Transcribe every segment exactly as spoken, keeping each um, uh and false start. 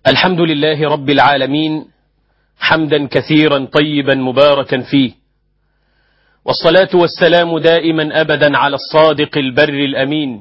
الحمد لله رب العالمين حمدا كثيرا طيبا مباركا فيه، والصلاة والسلام دائما أبدا على الصادق البر الأمين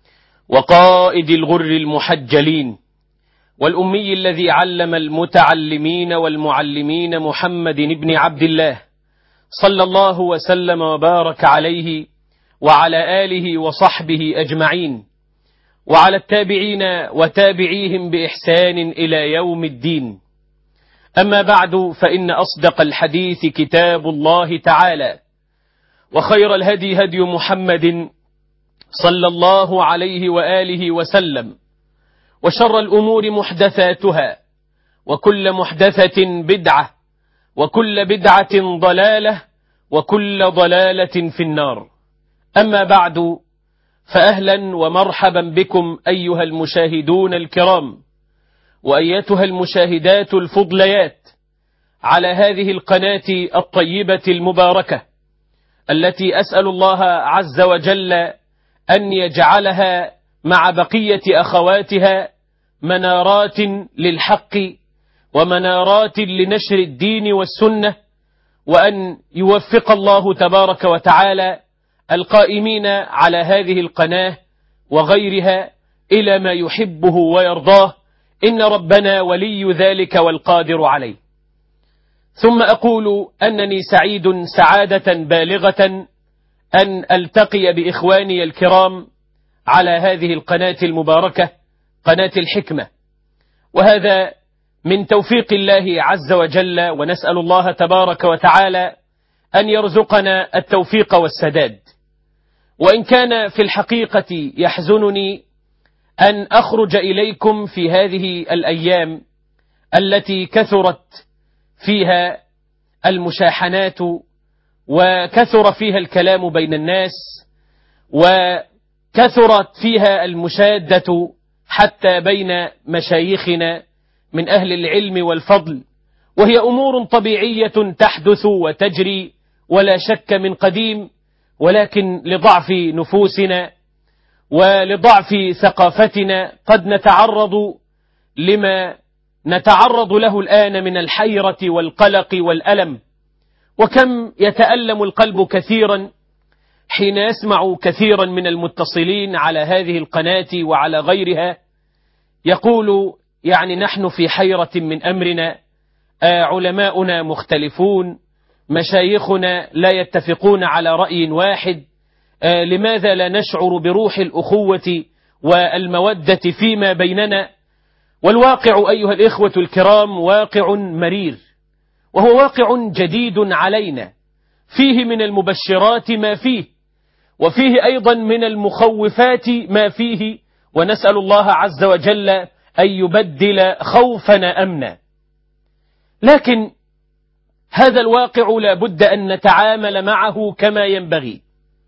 وقائد الغر المحجلين والأمي الذي علم المتعلمين والمعلمين محمد بن عبد الله صلى الله وسلم وبارك عليه وعلى آله وصحبه أجمعين، وعلى التابعين وتابعيهم بإحسان إلى يوم الدين. أما بعد، فإن أصدق الحديث كتاب الله تعالى، وخير الهدي هدي محمد صلى الله عليه وآله وسلم، وشر الأمور محدثاتها، وكل محدثة بدعة، وكل بدعة ضلالة، وكل ضلالة في النار. أما بعد، فأهلا ومرحبا بكم أيها المشاهدون الكرام وأيتها المشاهدات الفضليات على هذه القناة الطيبة المباركة، التي أسأل الله عز وجل أن يجعلها مع بقية أخواتها منارات للحق ومنارات لنشر الدين والسنة، وأن يوفق الله تبارك وتعالى القائمين على هذه القناة وغيرها إلى ما يحبه ويرضاه، إن ربنا ولي ذلك والقادر عليه. ثم أقول أنني سعيد سعادة بالغة أن ألتقي بإخواني الكرام على هذه القناة المباركة، قناة الحكمة، وهذا من توفيق الله عز وجل، ونسأل الله تبارك وتعالى أن يرزقنا التوفيق والسداد. وإن كان في الحقيقة يحزنني أن أخرج إليكم في هذه الأيام التي كثرت فيها المشاحنات وكثر فيها الكلام بين الناس وكثرت فيها المشادة حتى بين مشايخنا من أهل العلم والفضل، وهي أمور طبيعية تحدث وتجري ولا شك من قديم، ولكن لضعف نفوسنا ولضعف ثقافتنا قد نتعرض لما نتعرض له الآن من الحيرة والقلق والألم. وكم يتألم القلب كثيرا حين يسمع كثيرا من المتصلين على هذه القناة وعلى غيرها يقول يعني نحن في حيرة من أمرنا، آه علماؤنا مختلفون، مشايخنا لا يتفقون على رأي واحد، آه لماذا لا نشعر بروح الأخوة والمودة فيما بيننا؟ والواقع أيها الإخوة الكرام واقع مرير، وهو واقع جديد علينا، فيه من المبشرات ما فيه، وفيه أيضا من المخوفات ما فيه، ونسأل الله عز وجل أن يبدل خوفنا أمنا. لكن هذا الواقع لا بد أن نتعامل معه كما ينبغي،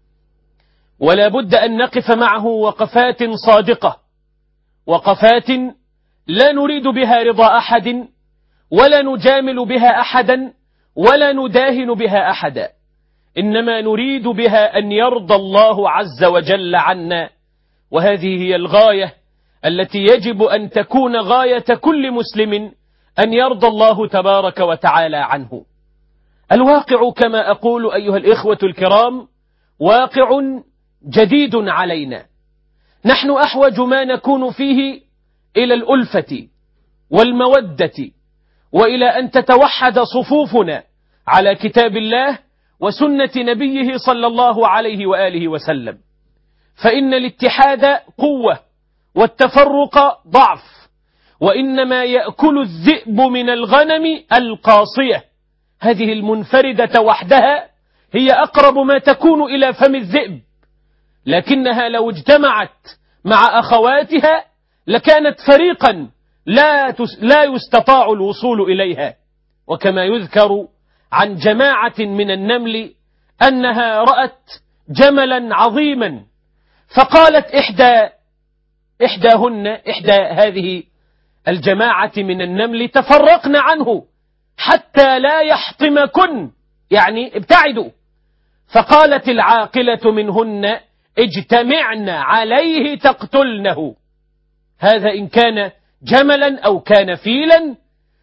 ولا بد أن نقف معه وقفات صادقة، وقفات لا نريد بها رضا أحد، ولا نجامل بها أحدا، ولا نداهن بها أحدا، إنما نريد بها أن يرضى الله عز وجل عنا، وهذه هي الغاية التي يجب أن تكون غاية كل مسلم، أن يرضى الله تبارك وتعالى عنه. الواقع كما أقول أيها الإخوة الكرام واقع جديد علينا، نحن أحوج ما نكون فيه إلى الألفة والمودة، وإلى أن تتوحد صفوفنا على كتاب الله وسنة نبيه صلى الله عليه وآله وسلم، فإن الاتحاد قوة والتفرق ضعف، وإنما يأكل الذئب من الغنم القاصية، هذه المنفردة وحدها هي أقرب ما تكون إلى فم الذئب، لكنها لو اجتمعت مع أخواتها لكانت فريقا لا لا يستطاع الوصول إليها. وكما يذكر عن جماعة من النمل أنها رأت جملا عظيما، فقالت إحدى إحداهن إحدى هذه الجماعة من النمل تفرقن عنه حتى لا يحطمكن، يعني ابتعدوا. فقالت العاقلة منهن اجتمعن عليه تقتلنه. هذا إن كان جملا أو كان فيلا،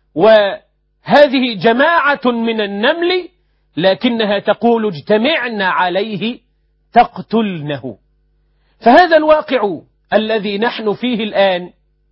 وهذه جماعة من النمل لكنها تقول اجتمعنا عليه تقتلنه. فهذا الواقع الذي نحن فيه الآن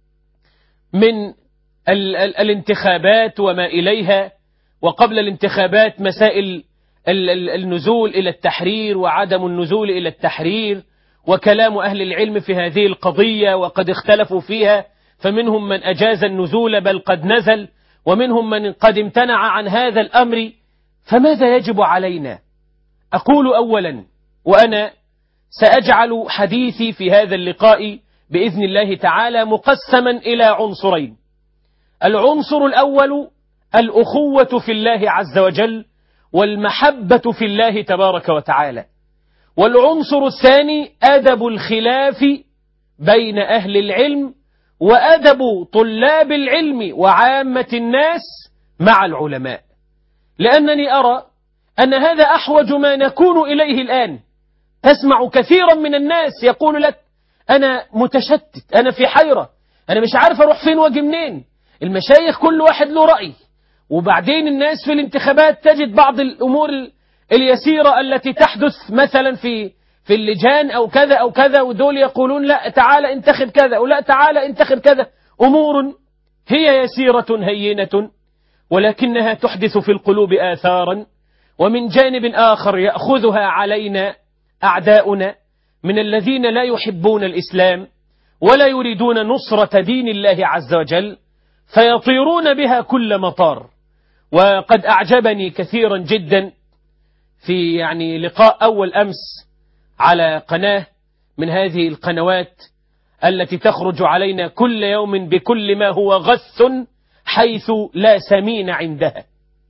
من ال ال الانتخابات وما إليها، وقبل الانتخابات مسائل ال ال النزول إلى التحرير وعدم النزول إلى التحرير، وكلام أهل العلم في هذه القضية وقد اختلفوا فيها، فمنهم من أجاز النزول بل قد نزل، ومنهم من قد امتنع عن هذا الأمر. فماذا يجب علينا؟ أقول أولا، وأنا سأجعل حديثي في هذا اللقاء بإذن الله تعالى مقسما إلى عنصرين. العنصر الأول الأخوة في الله عز وجل والمحبة في الله تبارك وتعالى، والعنصر الثاني أدب الخلاف بين أهل العلم وأدب طلاب العلم وعامة الناس مع العلماء، لأنني أرى أن هذا أحوج ما نكون إليه الآن. تسمع كثيرا من الناس يقول لك أنا متشتت، أنا في حيرة، أنا مش عارف أروح فين واجي منين، المشايخ كل واحد له رأي. وبعدين الناس في الانتخابات تجد بعض الأمور اليسيرة التي تحدث مثلا في في اللجان أو كذا أو كذا، ودول يقولون لا تعالى انتخب كذا ولا تعالى انتخب كذا. أمور هي يسيرة هينة ولكنها تحدث في القلوب آثارا. ومن جانب آخر يأخذها علينا أعداؤنا من الذين لا يحبون الإسلام ولا يريدون نصرة دين الله عز وجل، فيطيرون بها كل مطار. وقد أعجبني كثيرا جدا في يعني لقاء أول أمس على قناة من هذه القنوات التي تخرج علينا كل يوم بكل ما هو غث حيث لا سمين عندها.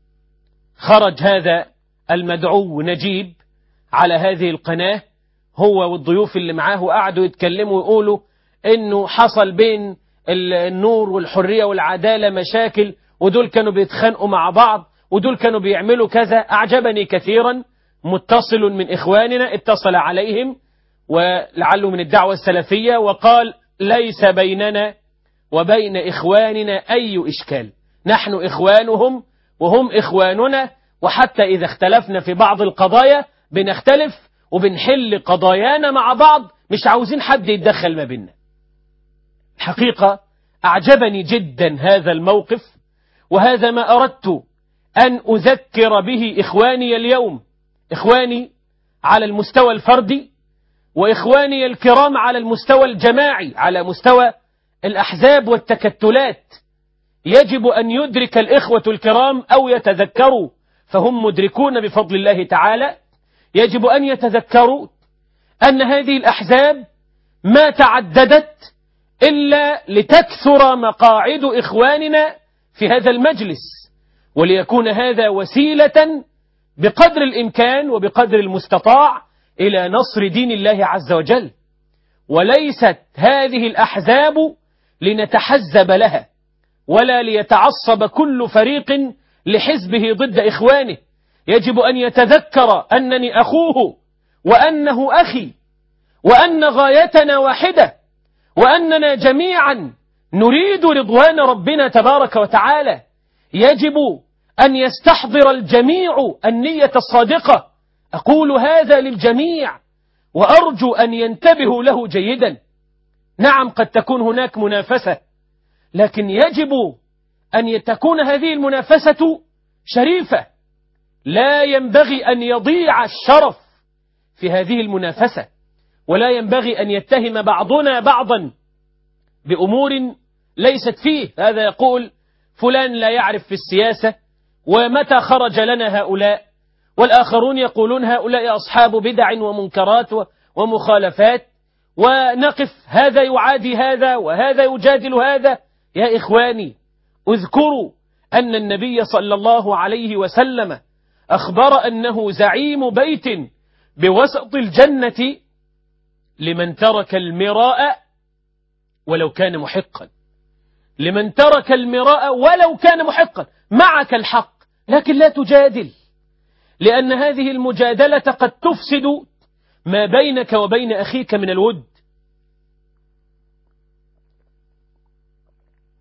خرج هذا المدعو نجيب على هذه القناة هو والضيوف اللي معاه، وقعدوا يتكلموا ويقولوا إنه حصل بين النور والحرية والعدالة مشاكل، ودول كانوا بيتخانقوا مع بعض، ودول كانوا بيعملوا كذا. أعجبني كثيرا. متصل من إخواننا اتصل عليهم ولعله من الدعوة السلفية وقال ليس بيننا وبين إخواننا أي إشكال، نحن إخوانهم وهم إخواننا، وحتى إذا اختلفنا في بعض القضايا بنختلف وبنحل قضايانا مع بعض، مش عاوزين حد يتدخل ما بيننا. الحقيقة أعجبني جدا هذا الموقف، وهذا ما أردت أن أذكر به إخواني اليوم، إخواني على المستوى الفردي وإخواني الكرام على المستوى الجماعي، على مستوى الأحزاب والتكتلات. يجب أن يدرك الإخوة الكرام أو يتذكروا، فهم مدركون بفضل الله تعالى، يجب أن يتذكروا أن هذه الأحزاب ما تعددت إلا لتكثر مقاعد إخواننا في هذا المجلس، وليكون هذا وسيلة بقدر الإمكان وبقدر المستطاع إلى نصر دين الله عز وجل. وليست هذه الأحزاب لنتحزب لها ولا ليتعصب كل فريق لحزبه ضد إخوانه. يجب أن يتذكر أنني أخوه وأنه أخي، وأن غايتنا واحدة، وأننا جميعا نريد رضوان ربنا تبارك وتعالى. يجب أن يستحضر الجميع النية الصادقة. أقول هذا للجميع وأرجو أن ينتبهوا له جيدا. نعم قد تكون هناك منافسة، لكن يجب أن تكون هذه المنافسة شريفة. لا ينبغي أن يضيع الشرف في هذه المنافسة، ولا ينبغي أن يتهم بعضنا بعضا بأمور ليست فيه. هذا يقول فلان لا يعرف في السياسة، ومتى خرج لنا هؤلاء؟ والآخرون يقولون هؤلاء أصحاب بدع ومنكرات ومخالفات، ونقف هذا يعادي هذا وهذا يجادل هذا. يا إخواني، اذكروا أن النبي صلى الله عليه وسلم أخبر أنه زعيم بيت بوسط الجنة لمن ترك المراء ولو كان محقا، لمن ترك المراء ولو كان محقا. معك الحق لكن لا تجادل، لأن هذه المجادلة قد تفسد ما بينك وبين أخيك من الود.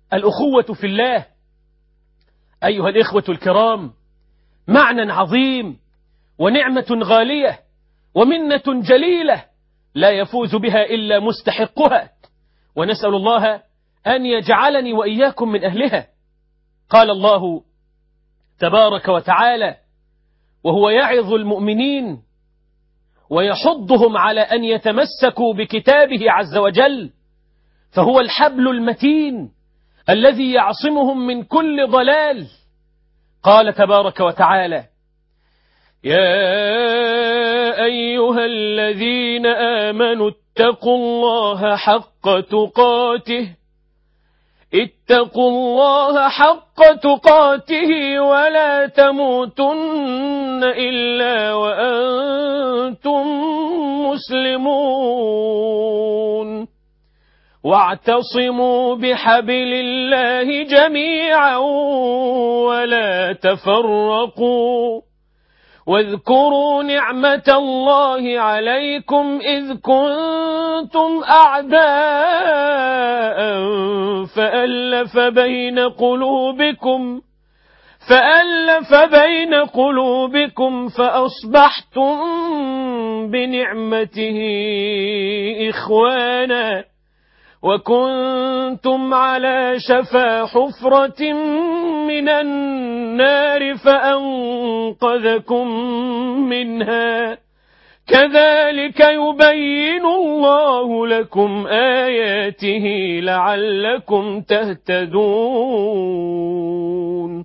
الأخوة في الله أيها الإخوة الكرام معنى عظيم ونعمة غالية ومنة جليلة لا يفوز بها إلا مستحقها، ونسأل الله أن يجعلني وإياكم من أهلها. قال الله تبارك وتعالى وهو يعظ المؤمنين ويحضهم على أن يتمسكوا بكتابه عز وجل، فهو الحبل المتين الذي يعصمهم من كل ضلال. قال تبارك وتعالى يا أيها الذين آمنوا اتقوا الله حق تقاته اتقوا الله حق تقاته ولا تموتن إلا وأنتم مسلمون واعتصموا بحبل الله جميعا ولا تفرقوا واذكروا نعمة الله عليكم إذ كنتم أعداء فألف بين قلوبكم فألف بين قلوبكم فأصبحتم بنعمته إخوانا وكنتم على شفا حفرة من النار فأنقذكم منها كذلك يبين الله لكم آياته لعلكم تهتدون.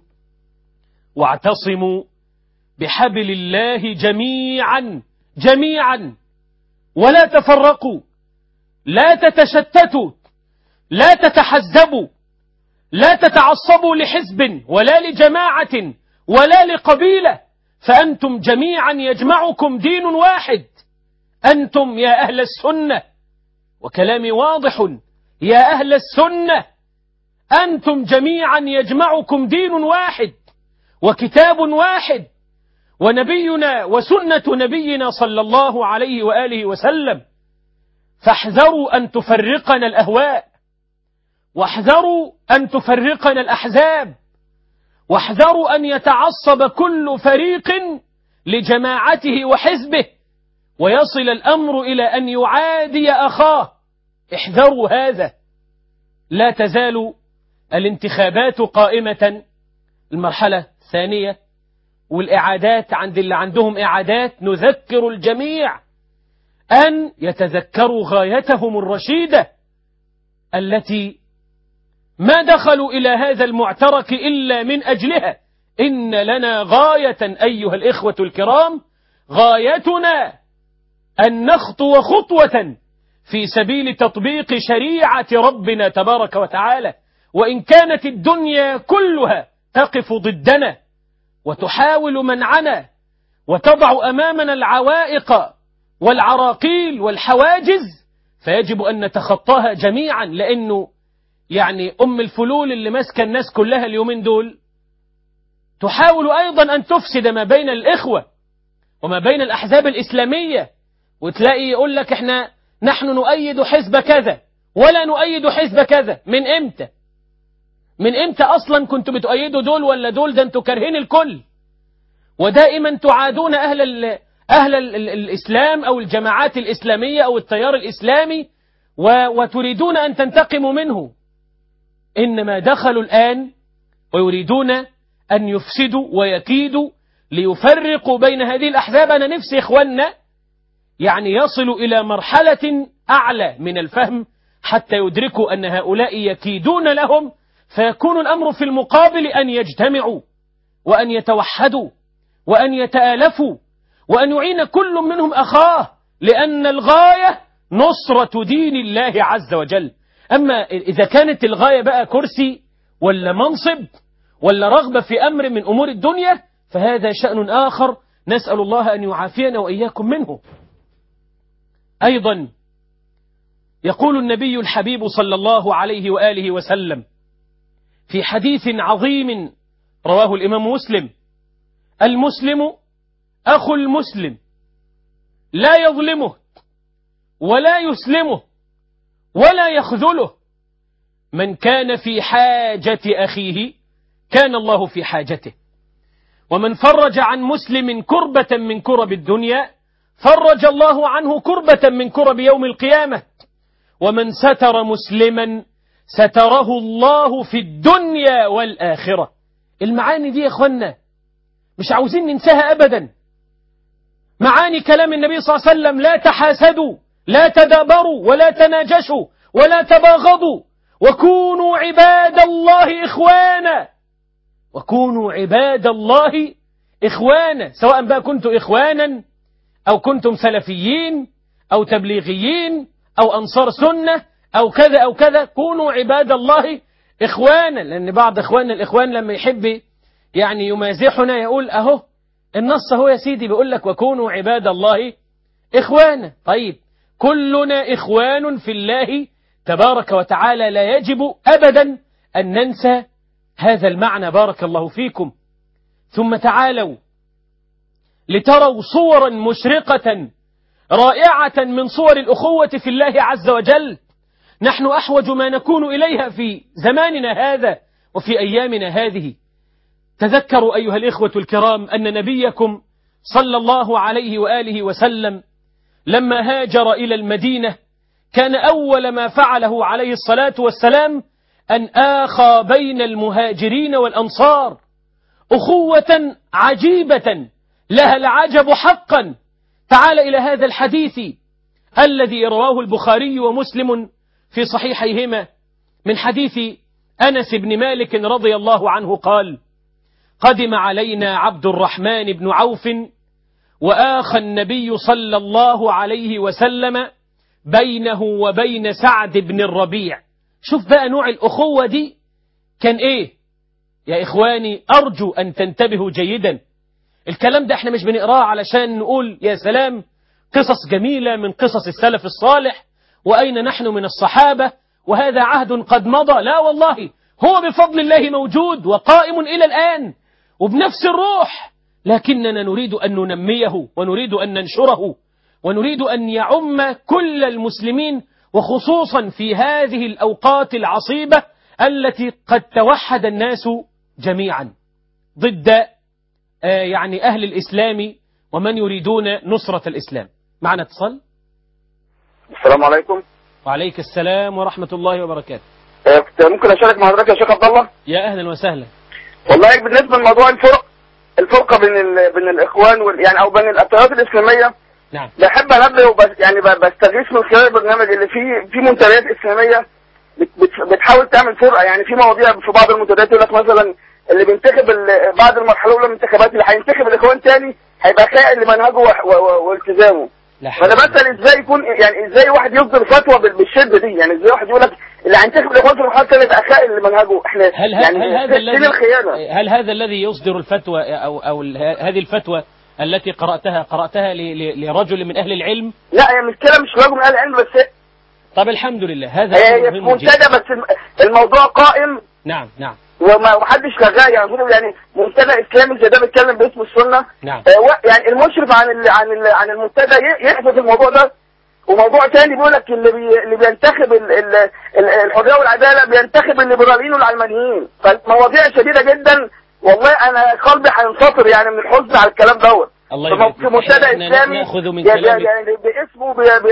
واعتصموا بحبل الله جميعا جميعا ولا تفرقوا، لا تتشتتوا، لا تتحزبوا، لا تتعصبوا لحزب ولا لجماعة ولا لقبيلة، فأنتم جميعا يجمعكم دين واحد. أنتم يا أهل السنة، وكلامي واضح، يا أهل السنة أنتم جميعا يجمعكم دين واحد وكتاب واحد ونبينا وسنة نبينا صلى الله عليه وآله وسلم. فاحذروا أن تفرقنا الأهواء، واحذروا أن تفرقنا الأحزاب، واحذروا أن يتعصب كل فريق لجماعته وحزبه ويصل الأمر إلى أن يعادي أخاه. احذروا هذا. لا تزال الانتخابات قائمة، المرحلة الثانية، والإعادات عند اللي عندهم إعادات نذكر الجميع أن يتذكروا غايتهم الرشيدة التي ما دخلوا إلى هذا المعترك إلا من أجلها. إن لنا غاية أيها الإخوة الكرام، غايتنا أن نخطو خطوة في سبيل تطبيق شريعة ربنا تبارك وتعالى، وإن كانت الدنيا كلها تقف ضدنا وتحاول منعنا وتضع أمامنا العوائق والعراقيل والحواجز، فيجب أن نتخطاها جميعا. لأنه يعني أم الفلول اللي ماسكة الناس كلها اليومين دول تحاول أيضا أن تفسد ما بين الإخوة وما بين الأحزاب الإسلامية، وتلاقي يقول لك إحنا نحن نؤيد حزب كذا ولا نؤيد حزب كذا. من إمتى؟ من إمتى أصلا كنتوا بتؤيدوا دول ولا دول؟ ده أنتوا كارهين الكل، ودائما تعادون أهل ال أهل ال ال الإسلام أو الجماعات الإسلامية أو التيار الإسلامي وتريدون أن تنتقموا منه. إنما دخلوا الآن ويريدون أن يفسدوا ويكيدوا ليفرقوا بين هذه الأحزاب. أنا نفسي إخواننا يعني يصلوا إلى مرحلة أعلى من الفهم حتى يدركوا أن هؤلاء يكيدون لهم، فيكون الأمر في المقابل أن يجتمعوا وأن يتوحدوا وأن يتآلفوا وأن يعين كل منهم أخاه، لأن الغاية نصرة دين الله عز وجل. أما إذا كانت الغاية بقى كرسي ولا منصب ولا رغبة في أمر من أمور الدنيا فهذا شأن آخر، نسأل الله أن يعافينا وإياكم منه. أيضا يقول النبي الحبيب صلى الله عليه وآله وسلم في حديث عظيم رواه الإمام مسلم: المسلم أخو المسلم لا يظلمه ولا يسلمه ولا يخذله، من كان في حاجة أخيه كان الله في حاجته، ومن فرج عن مسلم كربة من كرب الدنيا فرج الله عنه كربة من كرب يوم القيامة، ومن ستر مسلما ستره الله في الدنيا والآخرة. المعاني دي يا أخوانا مش عاوزين ننساها أبدا. معاني كلام النبي صلى الله عليه وسلم: لا تحاسدوا، لا تدابروا، ولا تناجشوا، ولا تباغضوا، وكونوا عباد الله إخوانا، وكونوا عباد الله إخوانا، سواء بقى كنتم إخوانا أو كنتم سلفيين أو تبليغيين أو أنصار سنة أو كذا أو كذا، كونوا عباد الله إخوانا. لأن بعض إخواننا الإخوان لما يحب يعني يمازحنا يقول أهو النص هو يا سيدي بيقول لك وكونوا عباد الله إخوانا. طيب كلنا إخوان في الله تبارك وتعالى، لا يجب أبدا أن ننسى هذا المعنى. بارك الله فيكم. ثم تعالوا لتروا صورا مشرقة رائعة من صور الأخوة في الله عز وجل، نحن أحوج ما نكون إليها في زماننا هذا وفي أيامنا هذه. تذكروا أيها الإخوة الكرام أن نبيكم صلى الله عليه وآله وسلم لما هاجر إلى المدينة كان أول ما فعله عليه الصلاة والسلام أن آخى بين المهاجرين والأنصار أخوة عجيبة لها العجب حقا. تعال إلى هذا الحديث الذي رواه البخاري ومسلم في صحيحيهما من حديث أنس بن مالك رضي الله عنه قال: قدم علينا عبد الرحمن بن عوف وآخى النبي صلى الله عليه وسلم بينه وبين سعد بن الربيع. شوف بقى نوع الأخوة دي كان إيه يا إخواني. أرجو أن تنتبهوا جيدا. الكلام ده احنا مش بنقراه علشان نقول يا سلام قصص جميلة من قصص السلف الصالح وأين نحن من الصحابة وهذا عهد قد مضى. لا والله، هو بفضل الله موجود وقائم إلى الآن وبنفس الروح، لكننا نريد أن ننميه ونريد أن ننشره ونريد أن يعم كل المسلمين، وخصوصا في هذه الأوقات العصيبة التي قد توحد الناس جميعا ضد آه يعني أهل الإسلام ومن يريدون نصرة الإسلام. معنا اتصال. السلام عليكم. وعليك السلام ورحمة الله وبركاته. آه ممكن أشارك مع حضرتك يا شيخ عبد الله؟ يا أهلا وسهلا. والله بالنسبة لموضوع الفرق الفرقة بين ال... بين الإخوان وال... يعني أو بين الأطيارات الإسلامية. نعم. بحب أنبه وبس يعني بستغيث من خلال البرنامج اللي فيه في منتديات إسلامية بت... بت... بتحاول تعمل فرقة. يعني في مواضيع في بعض المنتديات يقول لك مثلا اللي بينتخب ال... بعد المرحلة الأولى من الانتخابات اللي هينتخب الإخوان تاني هيبقى خائن لمنهجه و... و... والتزامه. فأنا بسأل إزاي يكون يعني إزاي واحد يصدر فتوى بال... بالشدة دي؟ يعني إزاي واحد يقول لك اللي هينتخب الإخوان في المرحلة الثانية يبقى خائن لمنهجه؟ إحنا هل يعني هل هذا الذي الخيانة. هل هذا الذي يصدر الفتوى أو أو هذه الفتوى التي قرأتها قرأتها لرجل من أهل العلم؟ لا هي مش كده، مش رجل من أهل العلم بس. طب الحمد لله هذا هي منتدى بس الموضوع قائم. نعم نعم. وما حدش شغال يعني يعني منتدى اسلامي زي ده بيتكلم باسم السنه. نعم. آه يعني المشرف عن ال عن ال عن المنتدى يحفظ الموضوع ده. وموضوع تاني بيقول لك اللي بي اللي بينتخب ال ال ال الحريه والعداله بينتخب الليبراليين والعلمانيين. فمواضيع شديدة جدا والله انا قلبي هينفطر يعني من الحزن على الكلام دوت. الله في منتدى اسلامي ناخذ من كلامك يعني باسمه بي بي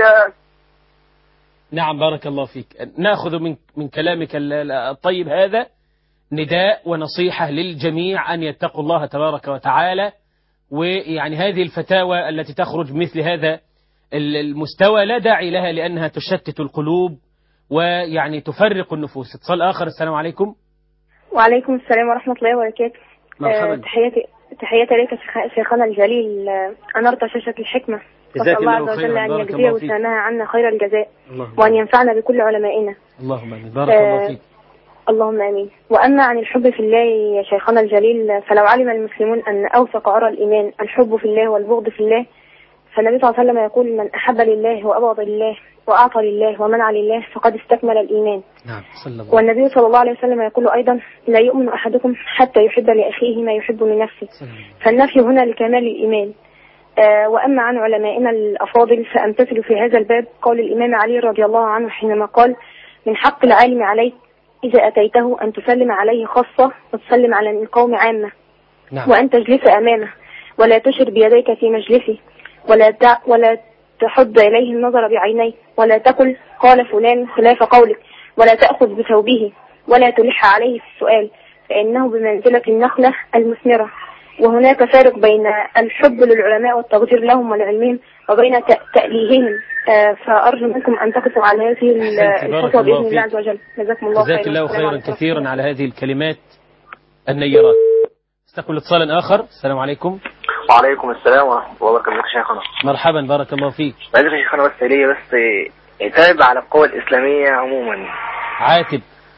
نعم بارك الله فيك. ناخذ من من كلامك الطيب هذا نداء ونصيحة للجميع أن يتقوا الله تبارك وتعالى. ويعني هذه الفتاوى التي تخرج مثل هذا المستوى لا داعي لها لأنها تشتت القلوب ويعني تفرق النفوس. اتصال آخر. السلام عليكم. وعليكم السلام ورحمة الله وبركاته. مرحبا. أه تحياتي تحياتي لك شيخنا الجليل أنرت شاشة الحكمة. جزاك الله عز وجل أن يجزيه وسامها عنا خير الجزاء وأن ينفعنا بكل علمائنا. اللهم آمين. بارك الله فيك. اللهم آمين. وأما عن الحب في الله يا شيخنا الجليل، فلو علم المسلمون أن أوثق عرى الإيمان الحب في الله والبغض في الله، فالنبي صلى الله عليه وسلم يقول من أحب لله وأبغض لله وأعطى لله ومنع لله فقد استكمل الإيمان. نعم. صلى الله. والنبي صلى الله عليه وسلم يقول أيضا لا يؤمن أحدكم حتى يحب لأخيه ما يحب من نفسه. فالنفي هنا لكمال الإيمان. آه وأما عن علمائنا الأفاضل فأمتثل في هذا الباب قول الإمام علي رضي الله عنه حينما قال من حق العالم عليك إذا أتيته أن تسلم عليه خاصة وتسلم على القوم عامة. نعم. وأن تجلس أمامه ولا تشر بيديك في مجلسه ولا تع... ولا تحض إليه النظر بعينيك ولا تقل قال فلان خلاف قولك ولا تأخذ بثوبه ولا تلح عليه في السؤال فإنه بمنزلة النخلة المثمرة. وهناك فارق بين الحب للعلماء والتقدير لهم ولعلمهم وبين تأليههم. فأرجو منكم أن تقفوا على هذه الخطوة بإذن الله عز وجل. جزاكم الله خيرا. جزاك الله خيرا كثيرا على هذه الكلمات النيرات. استقبل اتصالا آخر. السلام عليكم. وعليكم السلام ورحمة الله وبركاته. شيخنا مرحبا بارك الله فيك. بعد شيخنا بس ليه بس عتاب على القوى الإسلامية عموما. عاتب.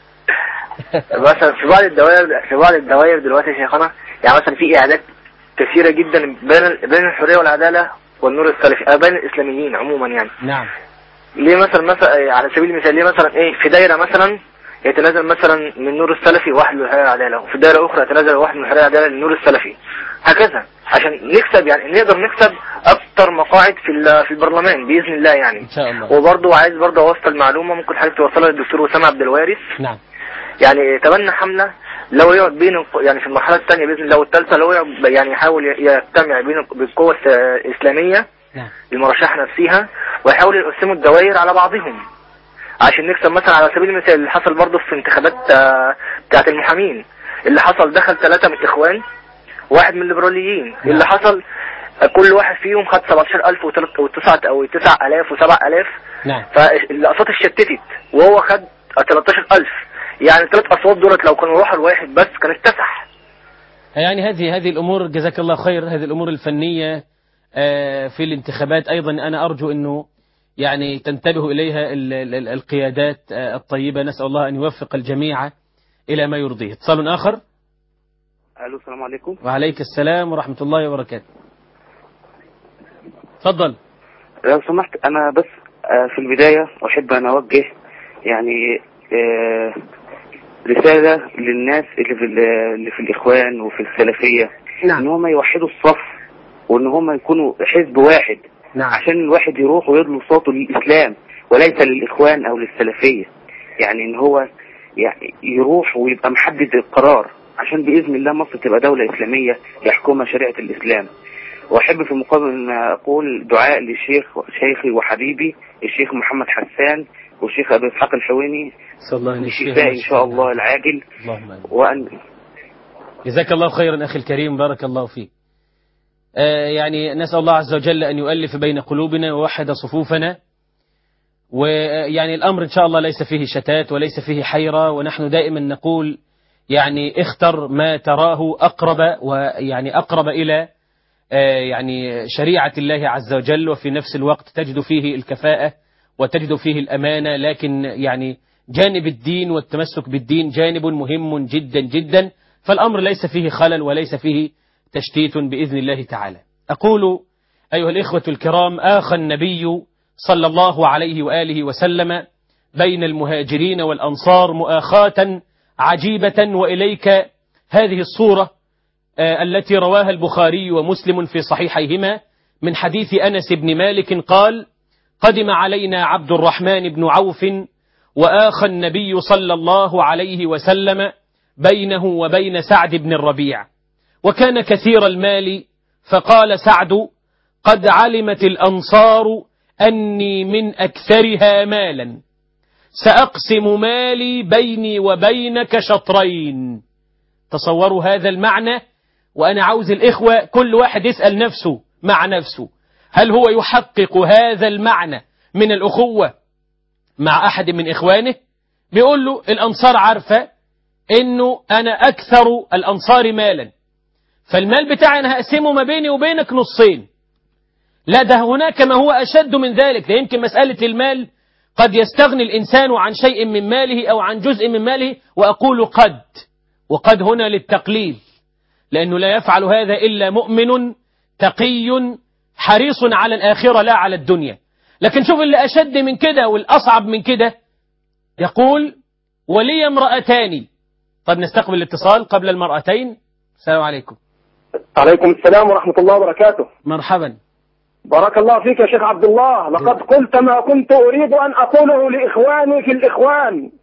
مثلا في بعض الدوائر في بعض الدوائر دلوقتي يا شيخنا يعني مثلا في إعادات كثيرة جدا بين بين الحرية والعدالة والنور السلفي بين الإسلاميين عموما يعني. نعم. ليه مثلا مثلا على سبيل المثال ليه مثلا إيه في دايرة مثلا يتنازل مثلا من النور السلفي واحد للحرية والعدالة وفي دايرة أخرى يتنازل واحد من الحرية والعدالة للنور السلفي هكذا عشان نكسب يعني نقدر نكسب أكتر مقاعد في في البرلمان بإذن الله يعني. إن شاء الله. وبرضه عايز برضه أوصل معلومة ممكن حضرتك توصلها للدكتور أسامة عبد الوارث. نعم. يعني تبنى حملة لو يقعد بين يعني في المرحلة الثانية بإذن الله والثالثة لو يقعد يعني يحاول يجتمع بين بالقوى الإسلامية. نعم. المرشحة نفسها ويحاول يقسموا الدوائر على بعضهم عشان نكسب مثلا على سبيل المثال اللي حصل برضه في انتخابات بتاعت المحامين اللي حصل دخل ثلاثة من الإخوان واحد من الليبراليين. نعم. اللي حصل كل واحد فيهم خد سبعتاشر ألف وتسعة أو تسعة آلاف وسبعة آلاف. نعم. فالأصوات اتشتتت وهو خد ثلاثة عشر ألف يعني ثلاث أصوات دولت لو كانوا روحوا الواحد بس كان اكتسح. يعني هذه هذه الأمور جزاك الله خير هذه الأمور الفنية في الانتخابات أيضا أنا أرجو أنه يعني تنتبه إليها القيادات الطيبة. نسأل الله أن يوفق الجميع إلى ما يرضيه. اتصال آخر. ألو السلام عليكم. وعليك السلام ورحمة الله وبركاته. تفضل. لو سمحت أنا بس في البداية أحب أن أوجه يعني رسالة للناس اللي في اللي في الإخوان وفي السلفية. نعم. إن هم يوحدوا الصف وإن هم يكونوا حزب واحد. نعم. عشان الواحد يروح ويدلو صوته للإسلام وليس للإخوان أو للسلفية. يعني إن هو يعني يروح ويبقى محدد القرار عشان بإذن الله مصر تبقى دولة إسلامية يحكمها شريعة الإسلام. وأحب في المقابل أن أقول دعاء للشيخ شيخي وحبيبي الشيخ محمد حسان والشيخ أبو إسحاق الحويني بالشفاء إن شاء الله العاجل. اللهم وأن جزاك الله خيرا أخي الكريم بارك الله فيك. آه يعني نسأل الله عز وجل أن يؤلف بين قلوبنا ووحد صفوفنا ويعني الأمر إن شاء الله ليس فيه شتات وليس فيه حيرة ونحن دائما نقول يعني اختر ما تراه أقرب ويعني أقرب إلى آه يعني شريعة الله عز وجل وفي نفس الوقت تجد فيه الكفاءة وتجد فيه الأمانة. لكن يعني جانب الدين والتمسك بالدين جانب مهم جدا جدا فالأمر ليس فيه خلل وليس فيه تشتيت بإذن الله تعالى. أقول أيها الإخوة الكرام آخى النبي صلى الله عليه وآله وسلم بين المهاجرين والأنصار مؤاخاة عجيبة وإليك هذه الصورة التي رواها البخاري ومسلم في صحيحيهما من حديث أنس بن مالك قال قدم علينا عبد الرحمن بن عوف وآخى النبي صلى الله عليه وسلم بينه وبين سعد بن الربيع وكان كثير المال فقال سعد قد علمت الأنصار أني من أكثرها مالا سأقسم مالي بيني وبينك شطرين. تصوروا هذا المعنى وأنا عاوز الإخوة كل واحد يسأل نفسه مع نفسه هل هو يحقق هذا المعنى من الأخوة مع أحد من إخوانه؟ بيقول له الأنصار عارفة إنه أنا أكثر الأنصار مالا فالمال بتاعي أنا هقسمه ما بيني وبينك نصين. لا ده هناك ما هو أشد من ذلك. ده يمكن مسألة المال قد يستغني الإنسان عن شيء من ماله أو عن جزء من ماله وأقول قد وقد هنا للتقليل لأنه لا يفعل هذا إلا مؤمن تقي حريص على الآخرة لا على الدنيا. لكن شوف اللي أشد من كده والأصعب من كده يقول ولي امرأتان. طب نستقبل الاتصال قبل المرأتين. السلام عليكم. عليكم السلام ورحمة الله وبركاته. مرحبا. بارك الله فيك يا شيخ عبد الله. لقد قلت ما كنت أريد أن أقوله لإخواني في الإخوان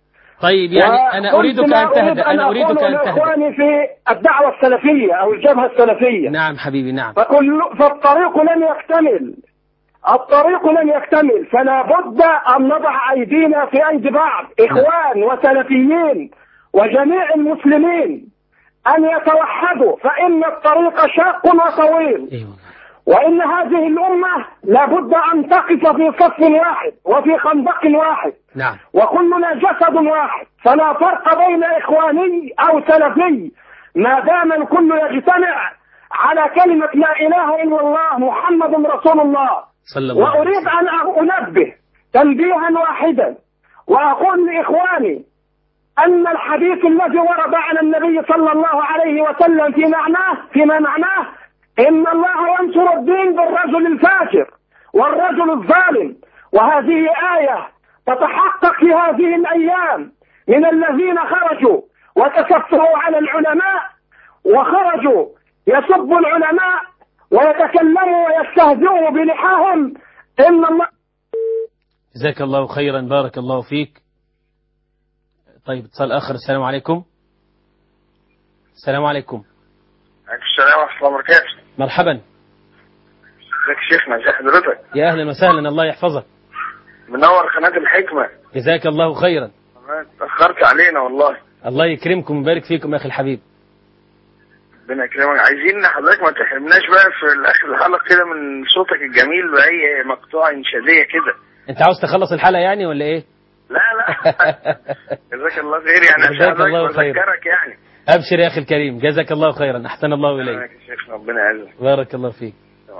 طيب يعني أنا أريدك أن تهدأ. أنا أريدك أن تهدأ. إخواني في الدعوة السلفية أو الجبهة السلفية. نعم حبيبي نعم. فكل فالطريق لن يكتمل، الطريق لن يكتمل، فلا بد أن نضع أيدينا في أيدي بعض، إخوان وسلفيين وجميع المسلمين أن يتوحدوا، فإن الطريق شاق وطويل، وإن هذه الأمة لا بد أن تقف في صف واحد وفي خندق واحد. نعم. وكلنا جسد واحد، فلا فرق بين إخواني أو سلفي ما دام الكل يجتمع على كلمة لا إله إلا الله محمد رسول الله. صلى الله عليه وسلم. وأريد أن أنبه تنبيها واحدا وأقول لإخواني أن الحديث الذي ورد عن النبي صلى الله عليه وسلم في معناه فيما معناه إن الله ينصر الدين بالرجل الفاجر والرجل الظالم، وهذه آية تتحقق في هذه الأيام من الذين خرجوا وتكفروا على العلماء وخرجوا يسبوا العلماء ويتكلموا ويستهزئوا بلحاهم. إن الله. جزاك الله خيرا، بارك الله فيك. طيب اتصال آخر. السلام عليكم. السلام عليكم. عليكم السلام ورحمة الله وبركاته. مرحبا. ازيك يا شيخنا؟ ازي حضرتك؟ يا أهلا وسهلا، الله يحفظك. منور قناة الحكمة. جزاك الله خيرا. تأخرت علينا والله. الله يكرمكم ويبارك فيكم يا أخي الحبيب. ربنا يكرمك. عايزين حضرتك ما تحرمناش بقى في آخر الحلقة كده من صوتك الجميل بأي مقطوعة إنشادية كده. أنت عاوز تخلص الحلقة يعني ولا إيه؟ لا لا. جزاك الله خير يعني. جزاك الله خير. بذكرك يعني. أبشر يا أخي الكريم، جزاك الله خيرا، أحسن الله إليك. ربنا يعزك. بارك الله فيك.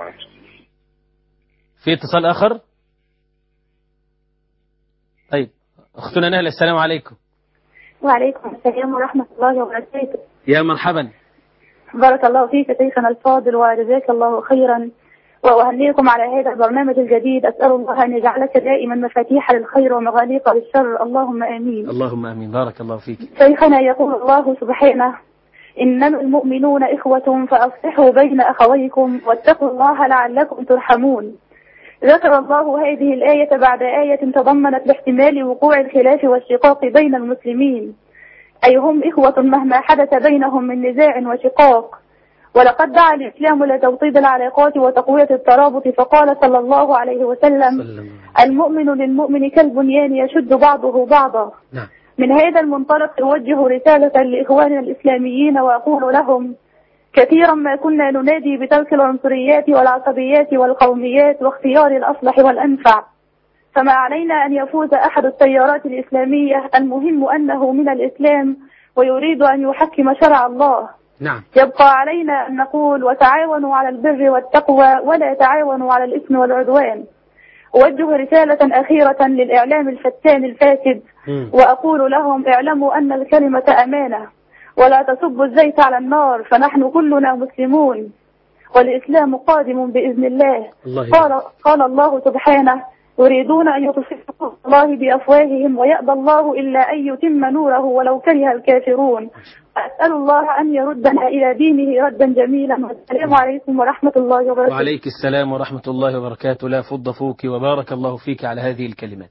في اتصال آخر؟ طيب أختنا نهلة، السلام عليكم. وعليكم السلام ورحمة الله وبركاته. يا مرحبا. بارك الله فيك شيخنا الفاضل وجزاك الله خيرا، وأهنيكم على هذا البرنامج الجديد. أسأل الله أن يجعلك دائما مفاتيح للخير ومغاليق للشر، اللهم آمين. اللهم آمين، بارك الله فيك. شيخنا يقول الله سبحانه: إنما المؤمنون إخوة فأصلحوا بين أخويكم واتقوا الله لعلكم ترحمون. ذكر الله هذه الآية بعد آية تضمنت لاحتمال وقوع الخلاف والشقاق بين المسلمين، أي هم إخوة مهما حدث بينهم من نزاع وشقاق. ولقد دعا الإسلام لتوطيد العلاقات وتقوية الترابط، فقال صلى الله عليه وسلم: المؤمن للمؤمن كالبنيان يشد بعضه بعضا. نعم. من هذا المنطلق أوجه رسالة لإخواننا الإسلاميين وأقول لهم: كثيرا ما كنا ننادي بترك العنصريات والعصبيات والقوميات واختيار الأصلح والأنفع، فما علينا أن يفوز أحد التيارات الإسلامية، المهم أنه من الإسلام ويريد أن يحكم شرع الله. نعم. يبقى علينا أن نقول: وتعاونوا على البر والتقوى ولا تعاونوا على الإثم والعدوان. أوجه رسالة أخيرة للإعلام الفتان الفاسد م. وأقول لهم: اعلموا أن الكلمة أمانة، ولا تصبوا الزيت على النار، فنحن كلنا مسلمون والإسلام قادم بإذن الله. الله قال, قال الله سبحانه: يريدون أن يطفئوا الله بأفواههم ويأبى الله إلا أن يتم نوره ولو كره الكافرون. أسأل الله أن يردنا إلى دينه ردا جميلا. والسلام عليكم ورحمة الله وبركاته. وعليك السلام ورحمة الله وبركاته. لا فض فوك، وبارك الله فيك على هذه الكلمات.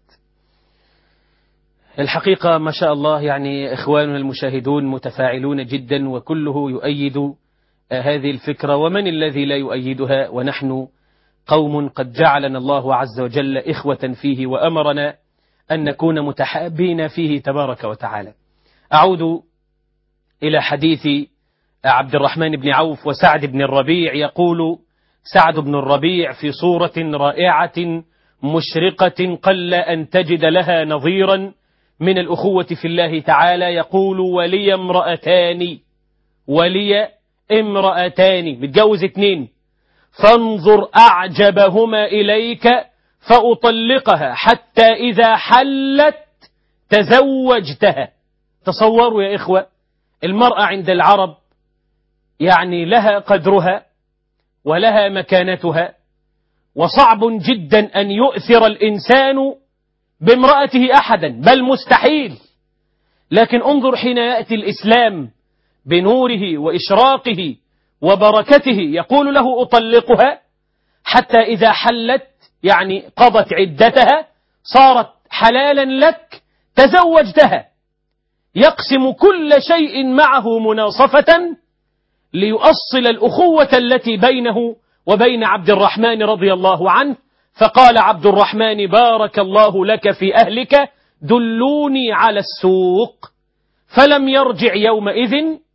الحقيقة ما شاء الله، يعني إخواننا المشاهدون متفاعلون جدا، وكله يؤيد هذه الفكرة، ومن الذي لا يؤيدها؟ ونحن قوم قد جعلنا الله عز وجل إخوة فيه، وأمرنا أن نكون متحابين فيه تبارك وتعالى. أعود إلى حديث عبد الرحمن بن عوف وسعد بن الربيع. يقول سعد بن الربيع في صورة رائعة مشرقة قل أن تجد لها نظيرا من الأخوة في الله تعالى، يقول: ولي امرأتان ولي امرأتان متجوز اتنين، فانظر أعجبهما إليك فأطلقها حتى إذا حلت تزوجتها. تصوروا يا إخوة، المرأة عند العرب يعني لها قدرها ولها مكانتها، وصعب جدا أن يؤثر الإنسان بامرأته أحدا، بل مستحيل. لكن انظر حين يأتي الإسلام بنوره وإشراقه وبركته، يقول له: أطلقها حتى إذا حلت، يعني قضت عدتها، صارت حلالا لك، تزوجتها. يقسم كل شيء معه مناصفة ليؤصل الأخوة التي بينه وبين عبد الرحمن رضي الله عنه. فقال عبد الرحمن: بارك الله لك في أهلك، دلوني على السوق. فلم يرجع يومئذ